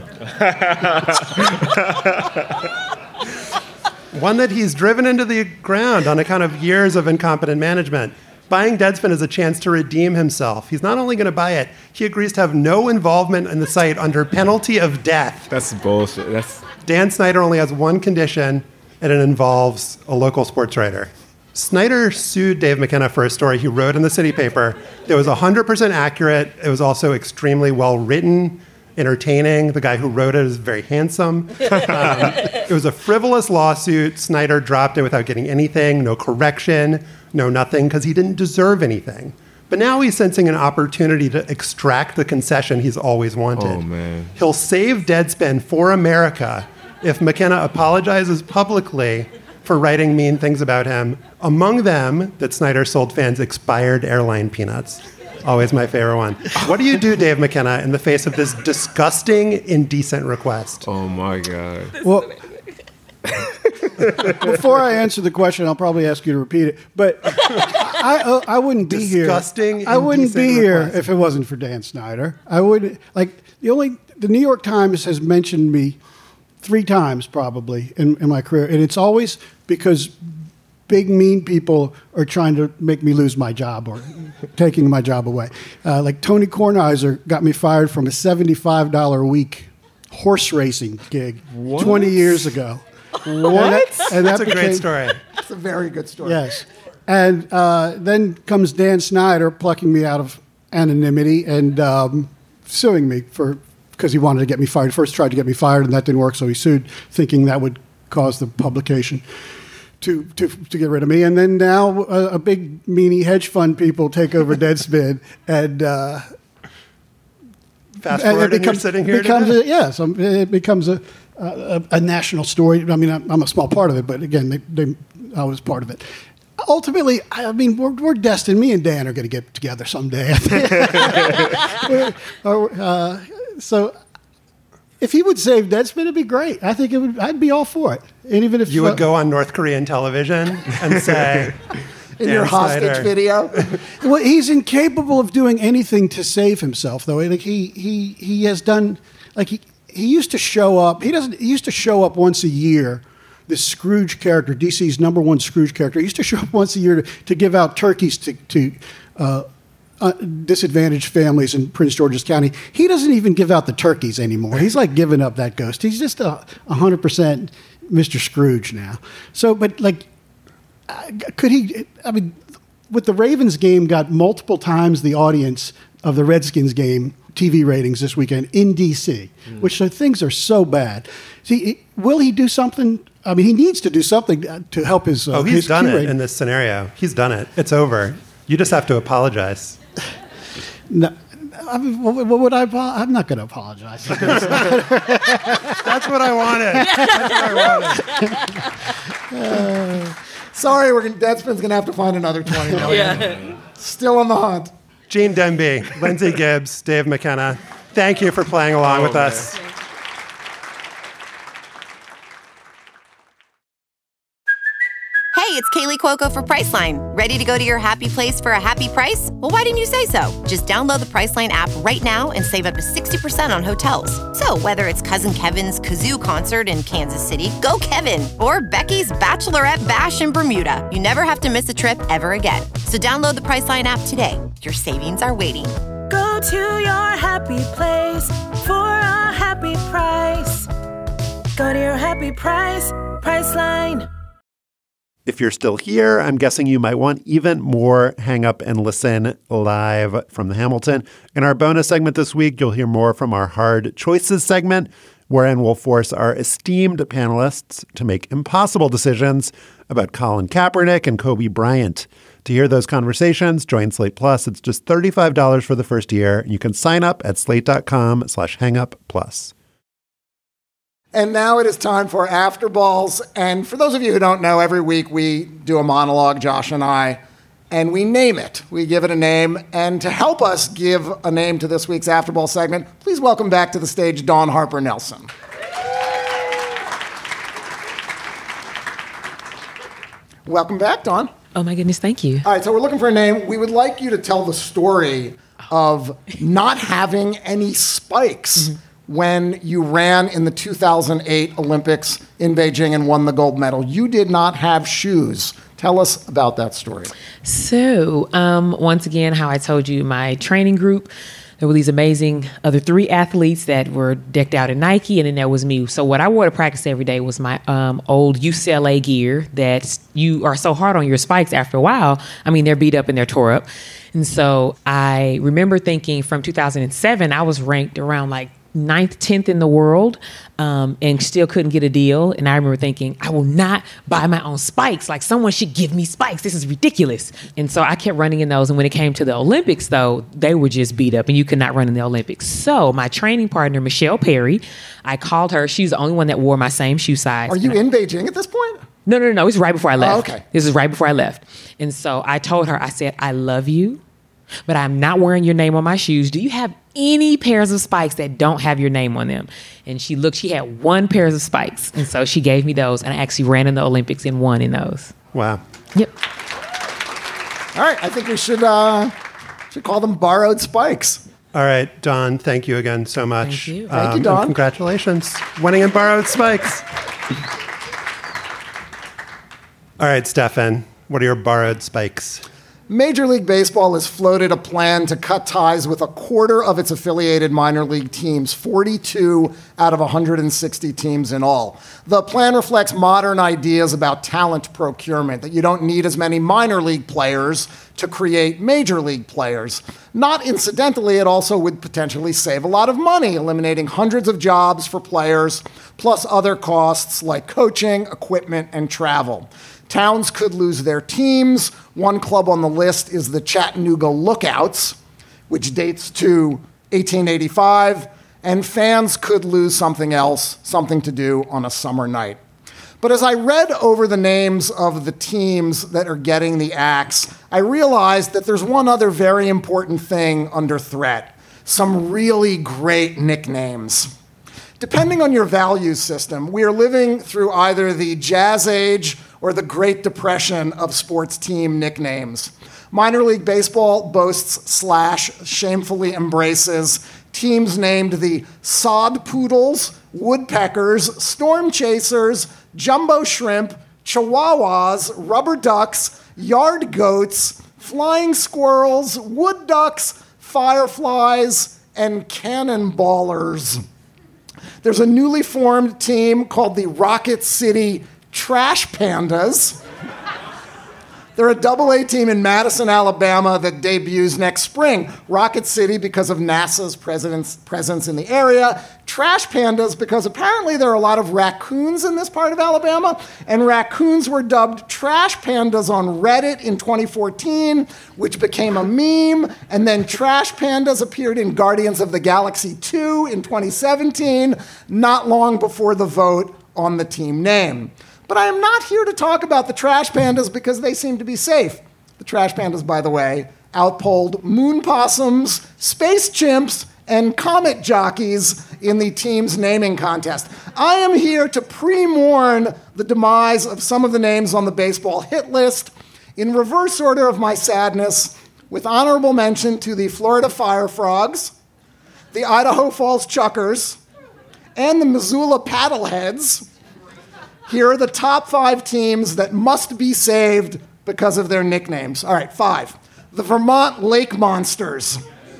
A: One that he's driven into the ground on account of years of incompetent management. Buying Deadspin is a chance to redeem himself. He's not only going to buy it, he agrees to have no involvement in the site under penalty of death.
I: That's bullshit. That's
A: Dan Snyder only has one condition, and it involves a local sports writer. Snyder sued Dave McKenna for a story he wrote in the city paper. It was one hundred percent accurate. It was also extremely well written, entertaining. The guy who wrote it is very handsome. Um, it was a frivolous lawsuit. Snyder dropped it without getting anything, no correction, no nothing, because he didn't deserve anything. But now he's sensing an opportunity to extract the concession he's always wanted.
I: Oh, man.
A: He'll save Deadspin for America if McKenna apologizes publicly for writing mean things about him, among them that Snyder sold fans expired airline peanuts. Always my favorite one. What do you do, Dave McKenna, in the face of this disgusting, indecent request?
I: Oh, my God.
Q: Well, before I answer the question, I'll probably ask you to repeat it. But I, I, I wouldn't be here.
A: Disgusting,
Q: I wouldn't be
A: indecent
Q: here
A: request.
Q: if it wasn't for Dan Snyder. I would like the only the New York Times has mentioned me three times probably in, in my career, and it's always because big mean people are trying to make me lose my job or taking my job away. Uh, like Tony Kornheiser got me fired from a seventy-five dollars a week horse racing gig
A: What?
Q: twenty years ago.
A: What?
Q: And that, and
A: That's
Q: that
A: a great
Q: became-
A: story.
B: It's a very good story.
Q: Yes. And uh, then comes Dan Snyder plucking me out of anonymity and um, suing me for because he wanted to get me fired. First tried to get me fired, and that didn't work, so he sued, thinking that would cause the publication to to, to get rid of me. And then now a, a big meanie hedge fund people take over Deadspin, and uh,
A: Fast
Q: and
A: forward,
Q: it
A: and you're
Q: becomes,
A: sitting here
Q: becomes
A: today?
Q: a, yeah, so it becomes a, a a national story. I mean, I'm, I'm a small part of it, but again, they, they, I was part of it. Ultimately, I mean, we're, we're destined. Me and Dan are going to get together someday. Or, uh, so, if he would save Deadspin, it'd be great. I think it would. I'd be all for it. And even if
A: You would go on North Korean television and say,
B: In
A: Dan
B: your hostage
A: Snyder.
B: video.
Q: Well, he's incapable of doing anything to save himself, though. Like he he he has done. Like he he used to show up. He doesn't. He used to show up once a year. This Scrooge character, D C's number one Scrooge character, he used to show up once a year to, to give out turkeys to to uh, uh, disadvantaged families in Prince George's County. He doesn't even give out the turkeys anymore. He's like giving up that ghost. He's just a hundred percent Mister Scrooge now. So, but like. Could he? I mean, with the Ravens game, got multiple times the audience of the Redskins game T V ratings this weekend in D C, mm. which the things are so bad. See, will he do something? I mean, he needs to do something to help his. Uh,
A: Oh, he's
Q: his
A: done
Q: Q
A: it
Q: rating.
A: in this scenario. He's done it. It's over. You just have to apologize.
Q: No, I mean, what, what would I? apo- I'm not going to apologize.
A: That's what I wanted. That's what I wanted.
B: Uh, sorry, we're gonna, Deadspin's going to have to find another twenty million.
R: Yeah.
B: Still on the hunt.
A: Gene Demby, Lindsay Gibbs, Dave McKenna, thank you for playing along
I: Oh,
A: with
I: man.
A: us.
S: Hey, it's Kaylee Cuoco for Priceline. Ready to go to your happy place for a happy price? Well, why didn't you say so? Just download the Priceline app right now and save up to sixty percent on hotels. So whether it's Cousin Kevin's Kazoo Concert in Kansas City, go Kevin, or Becky's Bachelorette Bash in Bermuda, you never have to miss a trip ever again. So download the Priceline app today. Your savings are waiting.
T: Go to your happy place for a happy price. Go to your happy price, Priceline.
A: If you're still here, I'm guessing you might want even more Hang Up and Listen live from the Hamilton. In our bonus segment this week, you'll hear more from our Hard Choices segment, wherein we'll force our esteemed panelists to make impossible decisions about Colin Kaepernick and Kobe Bryant. To hear those conversations, join Slate Plus. It's just thirty-five dollars for the first year. You can sign up at slate.com slash hangup plus.
B: And now it is time for After Balls. And for those of you who don't know, every week we do a monologue, Josh and I, and we name it. We give it a name. And to help us give a name to this week's After Ball segment, please welcome back to the stage Dawn Harper Nelson. Welcome back, Dawn.
J: Oh, my goodness. Thank you.
B: All right, so we're looking for a name. We would like you to tell the story of not having any spikes mm-hmm. when you ran in the two thousand eight Olympics in Beijing and won the gold medal. You did not have shoes. Tell us about that story.
J: So, um, once again, how I told you, my training group, there were these amazing other three athletes that were decked out in Nike, and then there was me. So what I wore to practice every day was my um, old U C L A gear that you are so hard on your spikes after a while. I mean, they're beat up and they're tore up. And so I remember thinking from two thousand seven, I was ranked around like ninth, tenth in the world, um, and still couldn't get a deal. And I remember thinking, I will not buy my own spikes. Like, someone should give me spikes. This is ridiculous. And so I kept running in those. And when it came to the Olympics, though, they were just beat up and you could not run in the Olympics. So my training partner, Michelle Perry, I called her. She's the only one that wore my same shoe size.
B: Are you in Beijing at this point?
J: No, no, no, no. It's right before I left.
B: Oh, okay.
J: This is right before I left. And so I told her, I said, I love you, but I'm not wearing your name on my shoes. Do you have any pairs of spikes that don't have your name on them? And she looked, she had one pair of spikes. And so she gave me those, and I actually ran in the Olympics and won in those.
A: Wow.
J: Yep.
B: All right. I think we should, uh, should call them borrowed spikes.
A: All right, Dawn, thank you again so much.
J: Thank you.
B: Thank
A: Um,
B: you, Dawn.
A: and congratulations. Winning in borrowed spikes. All right, Stefan, what are your borrowed spikes?
B: Major League Baseball has floated a plan to cut ties with a quarter of its affiliated minor league teams, forty-two out of one hundred sixty teams in all. The plan reflects modern ideas about talent procurement, that you don't need as many minor league players to create major league players. Not incidentally, it also would potentially save a lot of money, eliminating hundreds of jobs for players, plus other costs like coaching, equipment, and travel. Towns could lose their teams. One club on the list is the Chattanooga Lookouts, which dates to eighteen eighty-five, and fans could lose something else, something to do on a summer night. But as I read over the names of the teams that are getting the axe, I realized that there's one other very important thing under threat: some really great nicknames. Depending on your value system, we are living through either the Jazz Age or the Great Depression of sports team nicknames. Minor League Baseball boasts slash shamefully embraces teams named the Sod Poodles, Woodpeckers, Storm Chasers, Jumbo Shrimp, Chihuahuas, Rubber Ducks, Yard Goats, Flying Squirrels, Wood Ducks, Fireflies, and Cannonballers. There's a newly formed team called the Rocket City Trash Pandas. They're a double A team in Madison, Alabama that debuts next spring. Rocket City because of NASA's presence in the area. Trash Pandas because apparently there are a lot of raccoons in this part of Alabama, and raccoons were dubbed Trash Pandas on Reddit in twenty fourteen, which became a meme, and then Trash Pandas appeared in Guardians of the Galaxy two in twenty seventeen, not long before the vote on the team name. But I am not here to talk about the Trash Pandas because they seem to be safe. The Trash Pandas, by the way, outpolled moon possums, space chimps, and comet jockeys in the team's naming contest. I am here to pre-mourn the demise of some of the names on the baseball hit list in reverse order of my sadness, with honorable mention to the Florida Fire Frogs, the Idaho Falls Chuckers, and the Missoula Paddleheads. Here are the top five teams that must be saved because of their nicknames. All right, five. The Vermont Lake Monsters.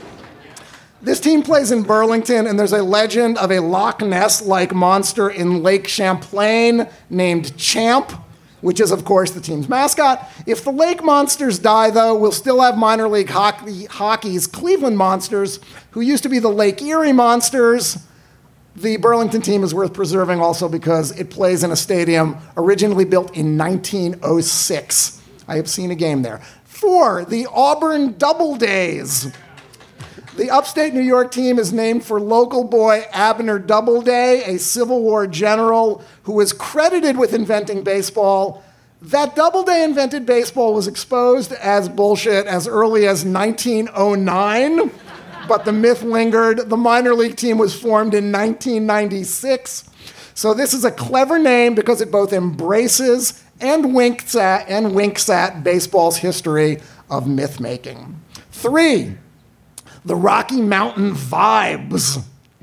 B: This team plays in Burlington, and there's a legend of a Loch Ness-like monster in Lake Champlain named Champ, which is, of course, the team's mascot. If the Lake Monsters die, though, we'll still have minor league hockey, hockey's Cleveland Monsters, who used to be the Lake Erie Monsters. The Burlington team is worth preserving also because it plays in a stadium originally built in nineteen oh six. I have seen a game there. Four, the Auburn Doubledays. The upstate New York team is named for local boy Abner Doubleday, a Civil War general who was credited with inventing baseball. That Doubleday invented baseball was exposed as bullshit as early as nineteen oh nine, but the myth lingered. The minor league team was formed in nineteen ninety-six. So this is a clever name because it both embraces and winks at, and winks at baseball's history of myth-making. Three, the Rocky Mountain Vibes.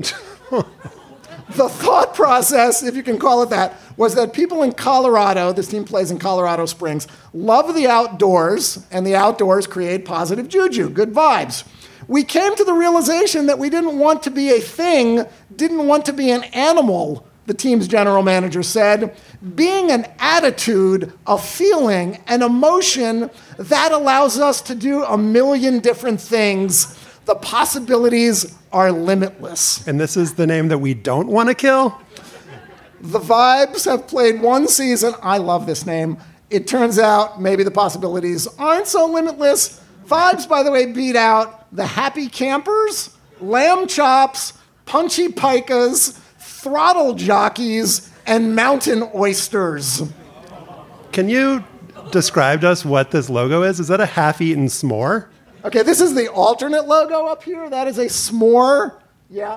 B: The thought process, if you can call it that, was that people in Colorado, this team plays in Colorado Springs, love the outdoors, and the outdoors create positive juju, good vibes. We came to the realization that we didn't want to be a thing, didn't want to be an animal, the team's general manager said. Being an attitude, a feeling, an emotion, that allows us to do a million different things. The possibilities are limitless.
A: And this is the name that we don't want to kill?
B: The Vibes have played one season. I love this name. It turns out maybe the possibilities aren't so limitless. Vibes, by the way, beat out the Happy Campers, Lamb Chops, Punchy Pikas, Throttle Jockeys, and Mountain Oysters.
A: Can you describe to us what this logo is? Is that a half-eaten s'more?
B: Okay, this is the alternate logo up here. That is a s'more. Yeah.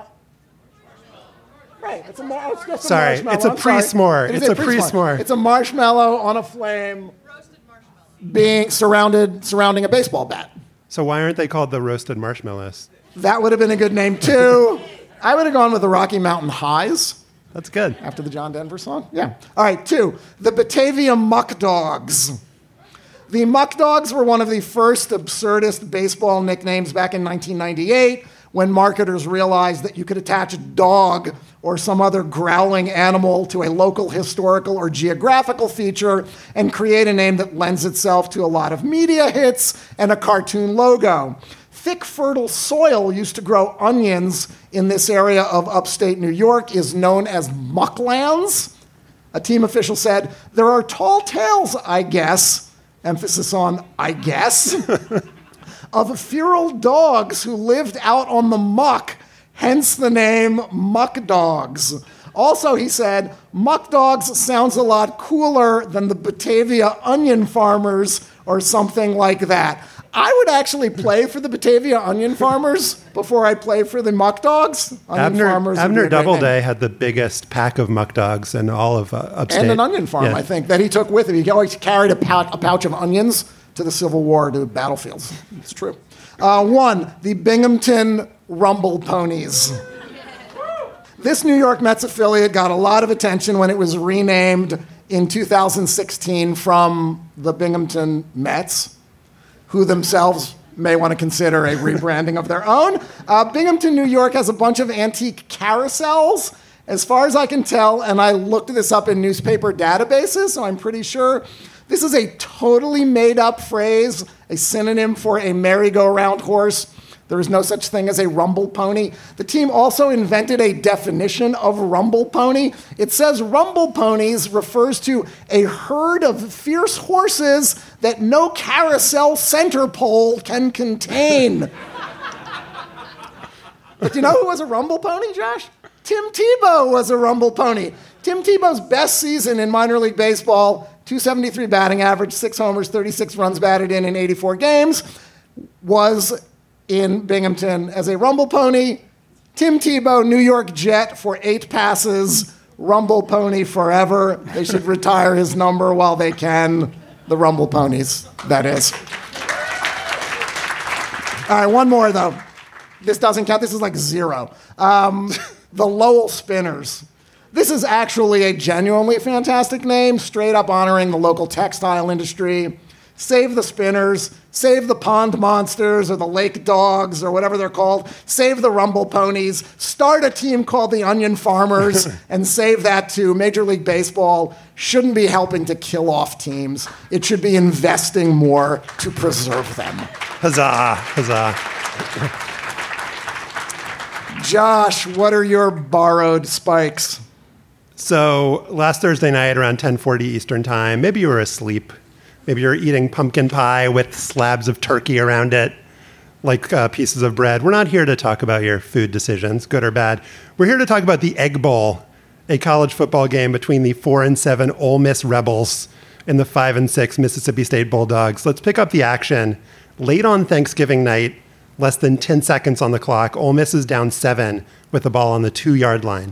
B: Right. It's a, mar- it's just a
A: Sorry,
B: marshmallow.
A: it's a
B: I'm sorry.
A: pre-s'more.
B: It is
A: It's a pre-s'more.
B: It's a marshmallow on a flame being surrounded surrounding a baseball bat.
A: So why aren't they called the roasted marshmallows?
B: That would have been a good name, too. I would have gone with the Rocky Mountain Highs.
A: That's good.
B: After the John Denver song? Yeah. All right, two, the Batavia Muck Dogs. The Muck Dogs were one of the first absurdist baseball nicknames back in nineteen ninety-eight when marketers realized that you could attach a dog or some other growling animal to a local historical or geographical feature and create a name that lends itself to a lot of media hits and a cartoon logo. Thick, fertile soil used to grow onions in this area of upstate New York is known as mucklands. A team official said, there are tall tales, I guess, emphasis on I guess, of feral dogs who lived out on the muck, hence the name Muck Dogs. Also, he said, Muck Dogs sounds a lot cooler than the Batavia Onion Farmers or something like that. I would actually play for the Batavia Onion Farmers before I play for the Muck Dogs. Onion
A: Abner,
B: Farmers
A: Abner Doubleday had the biggest pack of Muck Dogs in all of uh, upstate.
B: And an onion farm,
A: Yeah.
B: I think, that he took with him. He always carried a pouch, a pouch of onions to the Civil War, to battlefields. It's true. Uh, one, the Binghamton Rumble Ponies. This New York Mets affiliate got a lot of attention when it was renamed in two thousand sixteen from the Binghamton Mets, who themselves may want to consider a rebranding of their own. Uh, Binghamton, New York has a bunch of antique carousels, as far as I can tell, and I looked this up in newspaper databases, so I'm pretty sure this is a totally made-up phrase, a synonym for a merry-go-round horse. There is no such thing as a rumble pony. The team also invented a definition of rumble pony. It says rumble ponies refers to a herd of fierce horses that no carousel center pole can contain. But you know who was a rumble pony, Josh? Tim Tebow was a rumble pony. Tim Tebow's best season in minor league baseball, two seventy-three batting average, six homers, thirty-six runs batted in in eighty-four games, was in Binghamton as a rumble pony. Tim Tebow, New York Jet for eight passes, rumble pony forever. They should retire his number while they can. The rumble ponies, that is. All right, one more though. This doesn't count. This is like zero. Um, the Lowell Spinners. This is actually a genuinely fantastic name, straight up honoring the local textile industry. Save the Spinners, save the Pond Monsters or the Lake Dogs or whatever they're called, save the Rumble Ponies, start a team called the Onion Farmers, and save that too. Major League Baseball shouldn't be helping to kill off teams. It should be investing more to preserve them.
A: Huzzah, huzzah.
B: Josh, what are your borrowed spikes?
A: So last Thursday night around ten forty Eastern time, maybe you were asleep. Maybe you're eating pumpkin pie with slabs of turkey around it. like uh, pieces of bread. We're not here to talk about your food decisions, good or bad. We're here to talk about the Egg Bowl, a college football game between the four and seven Ole Miss Rebels and the five and six Mississippi State Bulldogs. Let's pick up the action. Late on Thanksgiving night, less than ten seconds on the clock, Ole Miss is down seven with the ball on the two-yard line.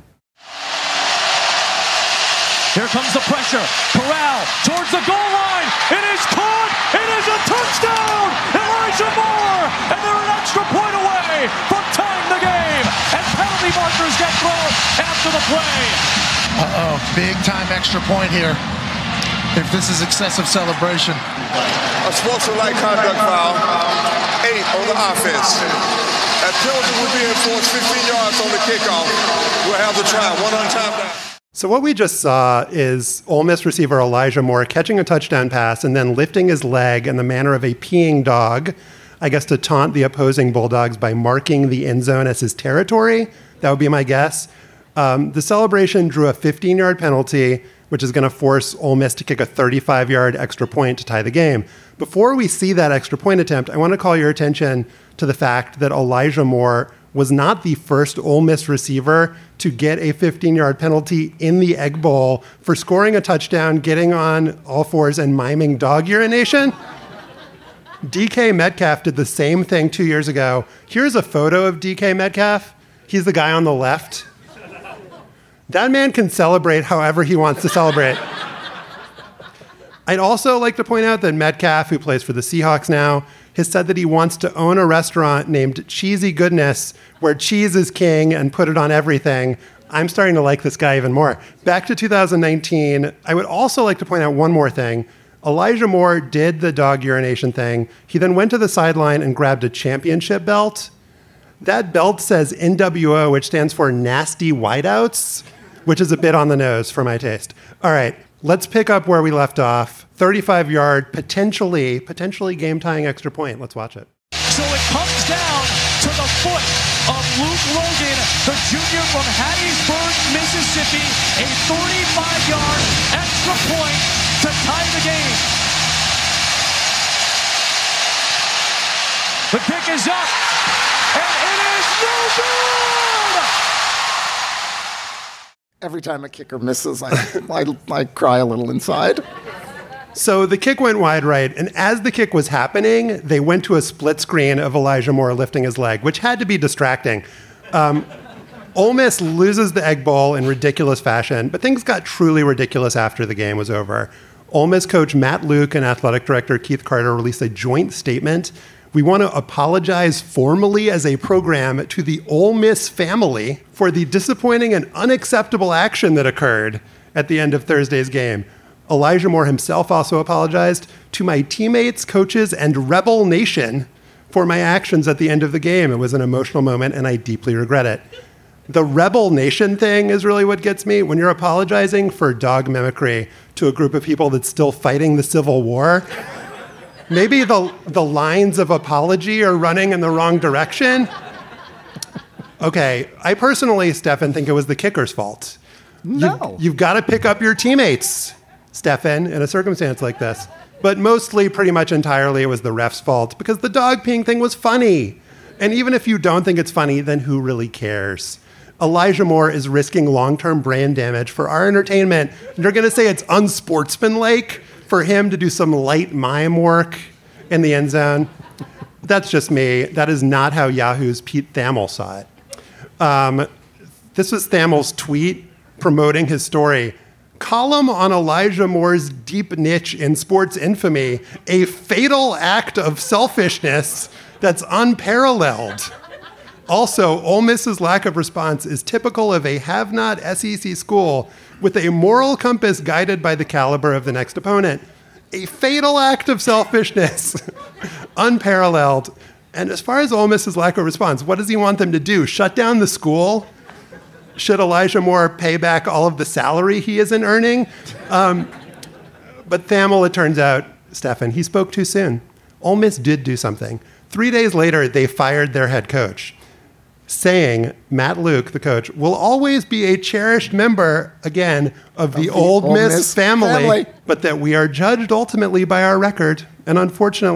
U: Here comes the pressure. Corral towards the goal line. It is caught. It is a touchdown. Elijah Moore. And they're an extra point away from tying the game. And penalty markers get thrown after the play.
V: Uh-oh. Big time extra point here. If this is excessive celebration.
W: A sportsmanlike conduct foul. Eight on the offense. That penalty will be enforced fifteen yards on the kickoff. We'll have the try. One on time down.
A: So what we just saw is Ole Miss receiver Elijah Moore catching a touchdown pass and then lifting his leg in the manner of a peeing dog, I guess to taunt the opposing Bulldogs by marking the end zone as his territory. That would be my guess. Um, the celebration drew a fifteen-yard penalty, which is going to force Ole Miss to kick a thirty-five-yard extra point to tie the game. Before we see that extra point attempt, I want to call your attention to the fact that Elijah Moore was not the first Ole Miss receiver to get a fifteen-yard penalty in the Egg Bowl for scoring a touchdown, getting on all fours, and miming dog urination. D K Metcalf did the same thing two years ago. Here's a photo of D K Metcalf. He's the guy on the left. That man can celebrate however he wants to celebrate. I'd also like to point out that Metcalf, who plays for the Seahawks now, has said that he wants to own a restaurant named Cheesy Goodness, where cheese is king, and put it on everything. I'm starting to like this guy even more. Back to two thousand nineteen, I would also like to point out one more thing. Elijah Moore did the dog urination thing. He then went to the sideline and grabbed a championship belt. That belt says N W O, which stands for Nasty Whiteouts, which is a bit on the nose for my taste. All right, let's pick up where we left off. thirty-five-yard, potentially, potentially game-tying extra point. Let's watch it.
U: So it comes down to the foot of Luke Logan, the junior from Hattiesburg, Mississippi. A thirty-five-yard extra point to tie the game. The kick is up, and it is no good!
B: Every time a kicker misses, I, I, I cry a little inside.
A: So the kick went wide right, and as the kick was happening, they went to a split screen of Elijah Moore lifting his leg, which had to be distracting. Um, Ole Miss loses the Egg Bowl in ridiculous fashion, but things got truly ridiculous after the game was over. Ole Miss coach Matt Luke and athletic director Keith Carter released a joint statement. We want to apologize formally as a program to the Ole Miss family for the disappointing and unacceptable action that occurred at the end of Thursday's game. Elijah Moore himself also apologized to my teammates, coaches, and Rebel Nation for my actions at the end of the game. It was an emotional moment, and I deeply regret it. The Rebel Nation thing is really what gets me. When you're apologizing for dog mimicry to a group of people that's still fighting the Civil War, maybe the, the lines of apology are running in the wrong direction. Okay, I personally, Stefan, think it was the kicker's fault.
B: No.
A: You've, you've got to pick up your teammates, Stefan, in a circumstance like this. But mostly, pretty much entirely, it was the ref's fault because the dog peeing thing was funny. And even if you don't think it's funny, then who really cares? Elijah Moore is risking long-term brain damage for our entertainment. You're going to say it's unsportsmanlike for him to do some light mime work in the end zone? That's just me. That is not how Yahoo's Pete Thamel saw it. Um, this was Thamel's tweet promoting his story. Column on Elijah Moore's deep niche in sports infamy, a fatal act of selfishness that's unparalleled. Also, Ole Miss's lack of response is typical of a have-not S E C school with a moral compass guided by the caliber of the next opponent. A fatal act of selfishness, unparalleled. And as far as Ole Miss's lack of response, what does he want them to do? Shut down the school? Should Elijah Moore pay back all of the salary he isn't earning? Um, but Thamel, it turns out, Stefan, he spoke too soon. Ole Miss did do something. Three days later, they fired their head coach, saying Matt Luke, the coach, will always be a cherished member, again, of the, of the Ole, Ole Miss, Miss family, family, but that we are judged ultimately by our record. And unfortunately,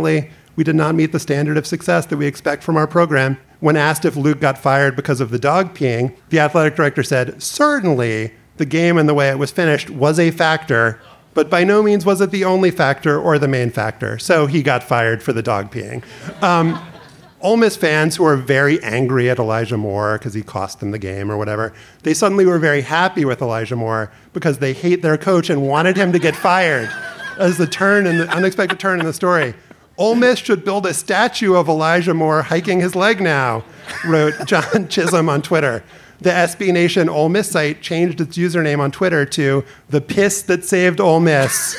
A: We did not meet the standard of success that we expect from our program. When asked if Luke got fired because of the dog peeing, the athletic director said, certainly the game and the way it was finished was a factor, but by no means was it the only factor or the main factor. So he got fired for the dog peeing. Um, Ole Miss fans who were very angry at Elijah Moore because he cost them the game or whatever, they suddenly were very happy with Elijah Moore because they hate their coach and wanted him to get fired. As the turn and the unexpected turn in the story. Ole Miss should build a statue of Elijah Moore hiking his leg now, wrote John Chisholm on Twitter. The S B Nation Ole Miss site changed its username on Twitter to the piss that saved Ole Miss.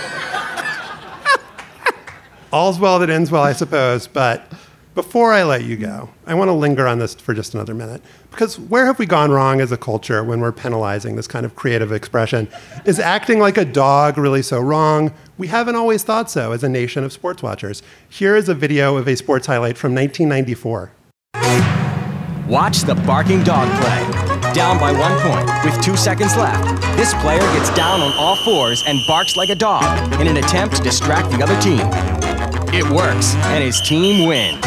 A: All's well that ends well, I suppose, but before I let you go, I want to linger on this for just another minute. Because where have we gone wrong as a culture when we're penalizing this kind of creative expression? Is acting like a dog really so wrong? We haven't always thought so as a nation of sports watchers. Here is a video of a sports highlight from nineteen ninety-four.
C: Watch the barking dog play. Down by one point with two seconds left. This player gets down on all fours and barks like a dog in an attempt to distract the other team. It works, and his team wins.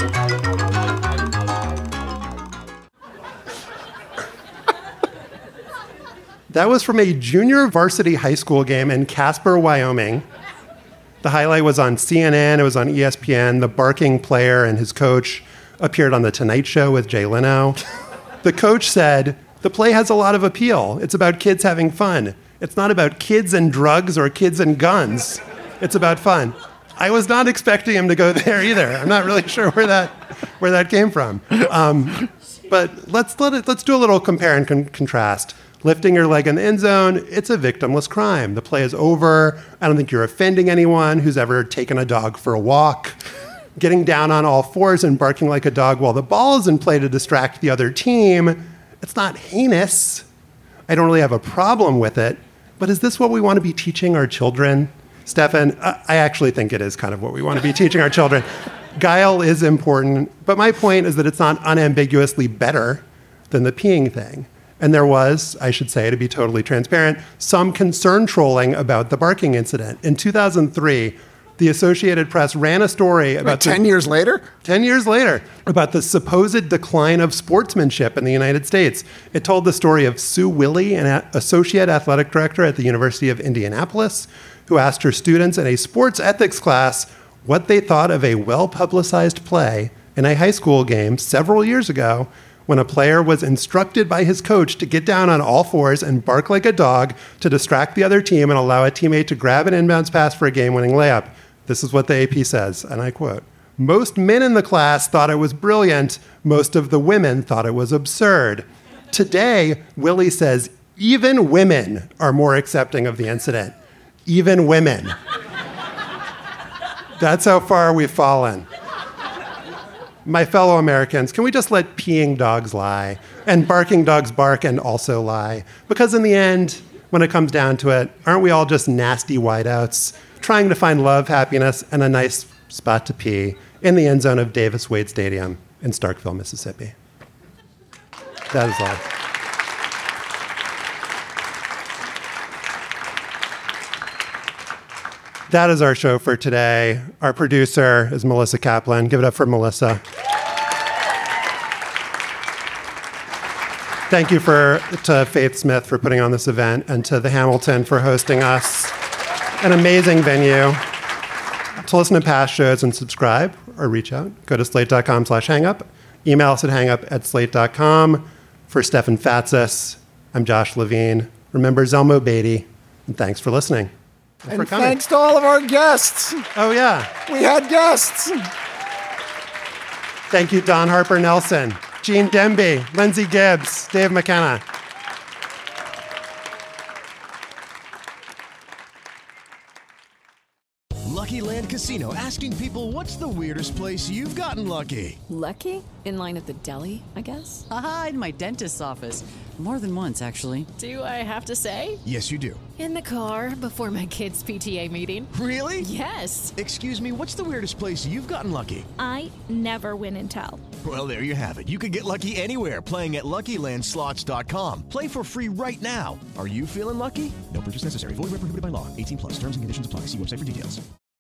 A: That was from a junior varsity high school game in Casper, Wyoming. The highlight was on C N N, it was on E S P N. The barking player and his coach appeared on The Tonight Show with Jay Leno. The coach said, the play has a lot of appeal. It's about kids having fun. It's not about kids and drugs or kids and guns. It's about fun. I was not expecting him to go there either. I'm not really sure where that where that came from. Um, but let's let it, let's do a little compare and con- contrast. Lifting your leg in the end zone, it's a victimless crime. The play is over. I don't think you're offending anyone who's ever taken a dog for a walk. Getting down on all fours and barking like a dog while the ball is in play to distract the other team, it's not heinous. I don't really have a problem with it. But is this what we want to be teaching our children? Stefan, I actually think it is kind of what we want to be teaching our children. Guile is important, but my point is that it's not unambiguously better than the peeing thing. And there was, I should say, to be totally transparent, some concern trolling about the barking incident. In two thousand three, the Associated Press ran a story about...
B: Wait, ten the, years later?
A: ten years later, about the supposed decline of sportsmanship in the United States. It told the story of Sue Willey, an a- associate athletic director at the University of Indianapolis, who asked her students in a sports ethics class what they thought of a well-publicized play in a high school game several years ago when a player was instructed by his coach to get down on all fours and bark like a dog to distract the other team and allow a teammate to grab an inbounds pass for a game-winning layup. This is what the A P says, and I quote, "Most men in the class thought it was brilliant. Most of the women thought it was absurd." Today, Willey says even women are more accepting of the incident. Even women. That's how far we've fallen. My fellow Americans, can we just let peeing dogs lie and barking dogs bark and also lie? Because in the end, when it comes down to it, aren't we all just nasty wideouts trying to find love, happiness, and a nice spot to pee in the end zone of Davis Wade Stadium in Starkville, Mississippi? That is all. That is our show for today. Our producer is Melissa Kaplan. Give it up for Melissa. Thank you for to Faith Smith for putting on this event and to the Hamilton for hosting us. An amazing venue. To listen to past shows and subscribe or reach out, go to slate.com slash hangup. Email us at hangup at slate.com. For Stefan Fatsis, I'm Josh Levine. Remember Zelmo Beatty, and thanks for listening.
B: And for thanks to all of our guests.
A: Oh, yeah.
B: We had guests.
A: Thank you, Don Harper Nelson, Gene Demby, Lindsay Gibbs, Dave McKenna.
E: Lucky Land Casino, asking people, what's the weirdest place you've gotten lucky?
F: Lucky? In line at the deli, I guess?
X: Aha, in my dentist's office. More than once, actually.
F: Do I have to say?
E: Yes, you do.
F: In the car before my kids' P T A meeting.
E: Really?
F: Yes.
E: Excuse me, what's the weirdest place you've gotten lucky?
Y: I never win and tell.
E: Well, there you have it. You can get lucky anywhere, playing at Lucky Land Slots dot com. Play for free right now. Are you feeling lucky? No purchase necessary. Void where prohibited by law. eighteen plus. Terms and conditions apply. See website for details.